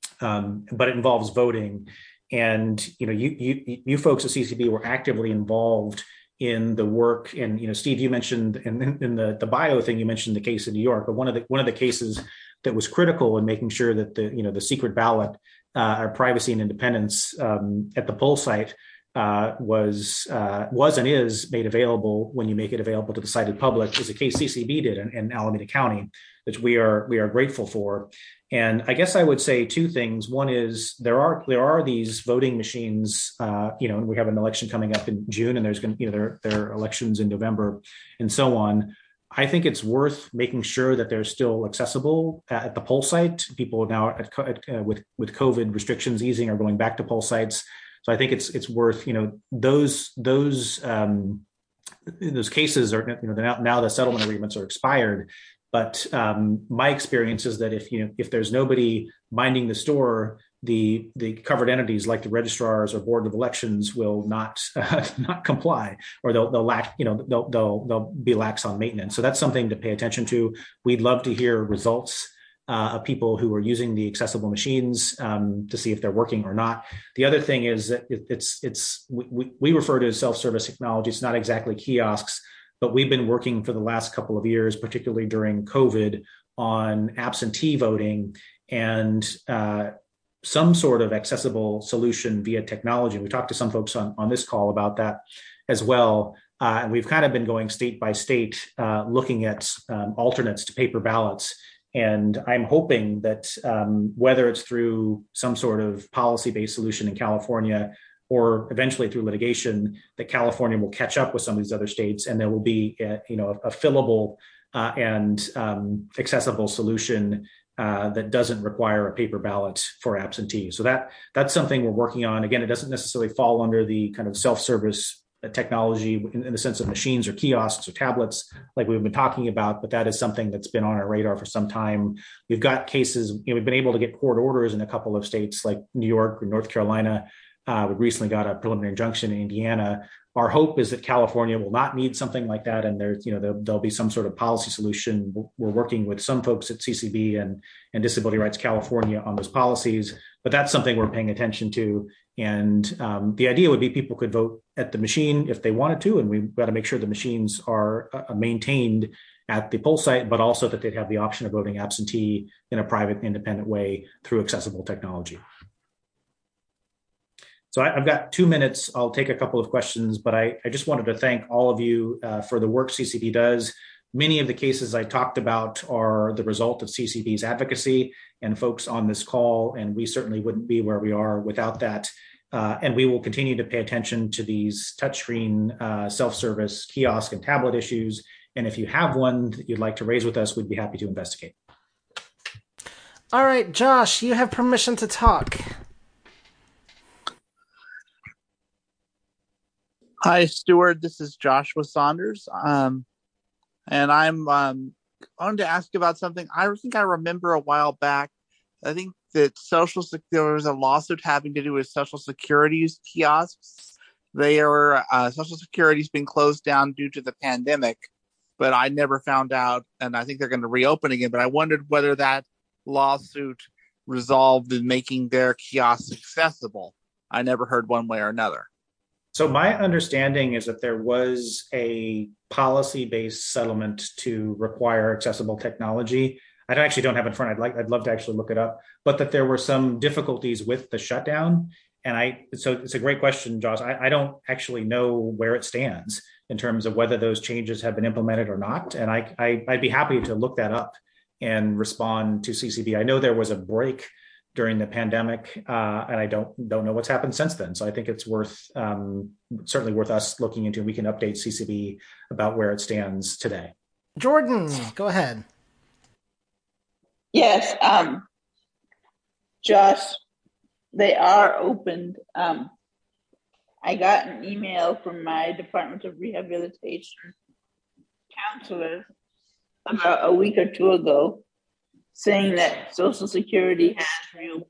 um, but it involves voting. And you know, you you you folks at C C B were actively involved in the work. And you know, Steve, you mentioned in, in the the bio thing, you mentioned the case in New York, but one of the one of the cases that was critical in making sure that the you know the secret ballot, uh, our privacy and independence um, at the poll site uh, was uh, was and is made available when you make it available to the cited public, is a case C C B did in, in Alameda County, which we are we are grateful for. And I guess I would say two things. One is there are there are these voting machines, uh, you know, and we have an election coming up in June, and there's going to you know there there are elections in November, and so on. I think it's worth making sure that they're still accessible at the poll site. People now at, at, uh, with with COVID restrictions easing are going back to poll sites. So I think it's it's worth, you know, those those um, those cases are, you know, now, now the settlement agreements are expired. But um, my experience is that if you know if there's nobody minding the store, the the covered entities like the registrars or board of elections will not uh, not comply, or they'll they'll lack you know they'll they'll they'll be lax on maintenance. So that's something to pay attention to. We'd love to hear results uh, of people who are using the accessible machines um, to see if they're working or not. The other thing is that it, it's it's we, we refer to as self-service technology. It's not exactly kiosks, but we've been working for the last couple of years, particularly during COVID, on absentee voting and uh, some sort of accessible solution via technology. We talked to some folks on, on this call about that as well. Uh, and we've kind of been going state by state, uh, looking at um, alternates to paper ballots. And I'm hoping that um, whether it's through some sort of policy-based solution in California or eventually through litigation, that California will catch up with some of these other states, and there will be, a, you know, a, a fillable uh, and um, accessible solution uh, that doesn't require a paper ballot for absentee. So that that's something we're working on. Again, it doesn't necessarily fall under the kind of self-service technology in, in the sense of machines or kiosks or tablets like we've been talking about, but that is something that's been on our radar for some time. We've got cases, you know, we've been able to get court orders in a couple of states like New York or North Carolina. Uh, we recently got a preliminary injunction in Indiana. Our hope is that California will not need something like that, and there's, you know, there'll, there'll be some sort of policy solution. We're working with some folks at C C B and, and Disability Rights California on those policies, but that's something we're paying attention to. And um, the idea would be people could vote at the machine if they wanted to, and we've got to make sure the machines are uh, maintained at the poll site, but also that they'd have the option of voting absentee in a private, independent way through accessible technology. So I, I've got two minutes. I'll take a couple of questions, but I, I just wanted to thank all of you uh, for the work C C B does. Many of the cases I talked about are the result of C C B's advocacy and folks on this call, and we certainly wouldn't be where we are without that. Uh, and we will continue to pay attention to these touchscreen, uh, self-service kiosk and tablet issues. And if you have one that you'd like to raise with us, we'd be happy to investigate. All right, Josh, you have permission to talk. Hi, Stuart. This is Joshua Saunders. Um, and I'm um, wanted to ask about something. I think I remember a while back, I think that social there was a lawsuit having to do with Social Security's kiosks. They are uh, Social Security's been closed down due to the pandemic, but I never found out, and I think they're going to reopen again. But I wondered whether that lawsuit resolved in making their kiosks accessible. I never heard one way or another. So my understanding is that there was a policy-based settlement to require accessible technology. I actually don't have it in front. I'd like, I'd love to actually look it up, but that there were some difficulties with the shutdown. And I, so it's a great question, Josh. I, I don't actually know where it stands in terms of whether those changes have been implemented or not. And I, I I'd be happy to look that up and respond to C C B. I know there was a break during the pandemic, uh, and I don't don't know what's happened since then. So I think it's worth um, certainly worth us looking into. We can update C C B about where it stands today. Jordan, go ahead. Yes, um, Josh, they are opened. Um, I got an email from my Department of Rehabilitation counselor about a week or two ago saying that Social Security has reopened.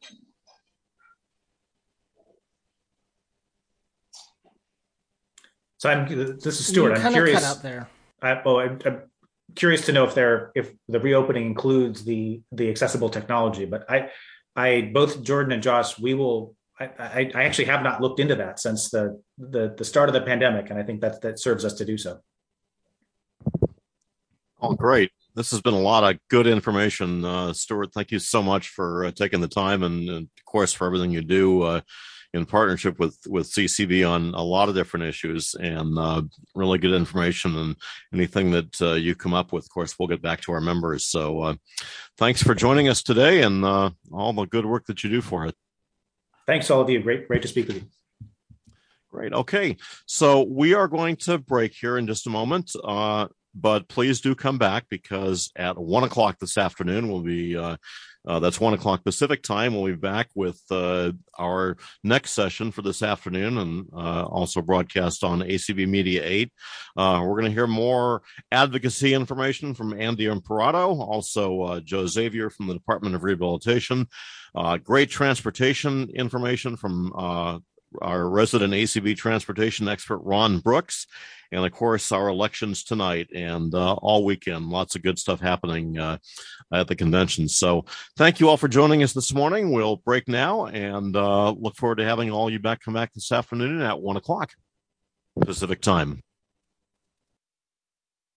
So I'm. This is Stuart. You I'm curious. Cut out there. I, oh, I'm, I'm curious to know if they're if the reopening includes the the accessible technology. But I, I both Jordan and Josh, we will. I, I, I actually have not looked into that since the, the the start of the pandemic, and I think that that serves us to do so. Oh, great. This has been a lot of good information. Uh, Stuart, thank you so much for uh, taking the time and, and, of course, for everything you do uh, in partnership with, with C C B on a lot of different issues, and uh, really good information. And anything that uh, you come up with, of course, we'll get back to our members. So uh, thanks for joining us today and uh, all the good work that you do for it. Thanks, all of you. Great, great to speak with you. Great. Okay. So we are going to break here in just a moment. Uh, But please do come back, because at one o'clock this afternoon, we'll be, uh, uh, that's one o'clock Pacific time. We'll be back with uh, our next session for this afternoon, and uh, also broadcast on A C B Media eight. Uh, we're going to hear more advocacy information from Andy Imparato, also uh, Joe Xavier from the Department of Rehabilitation. Uh, great transportation information from uh, our resident A C B transportation expert, Ron Brooks. And, of course, our elections tonight and uh, all weekend. Lots of good stuff happening uh, at the convention. So thank you all for joining us this morning. We'll break now and uh, look forward to having all you back come back this afternoon at one o'clock Pacific time.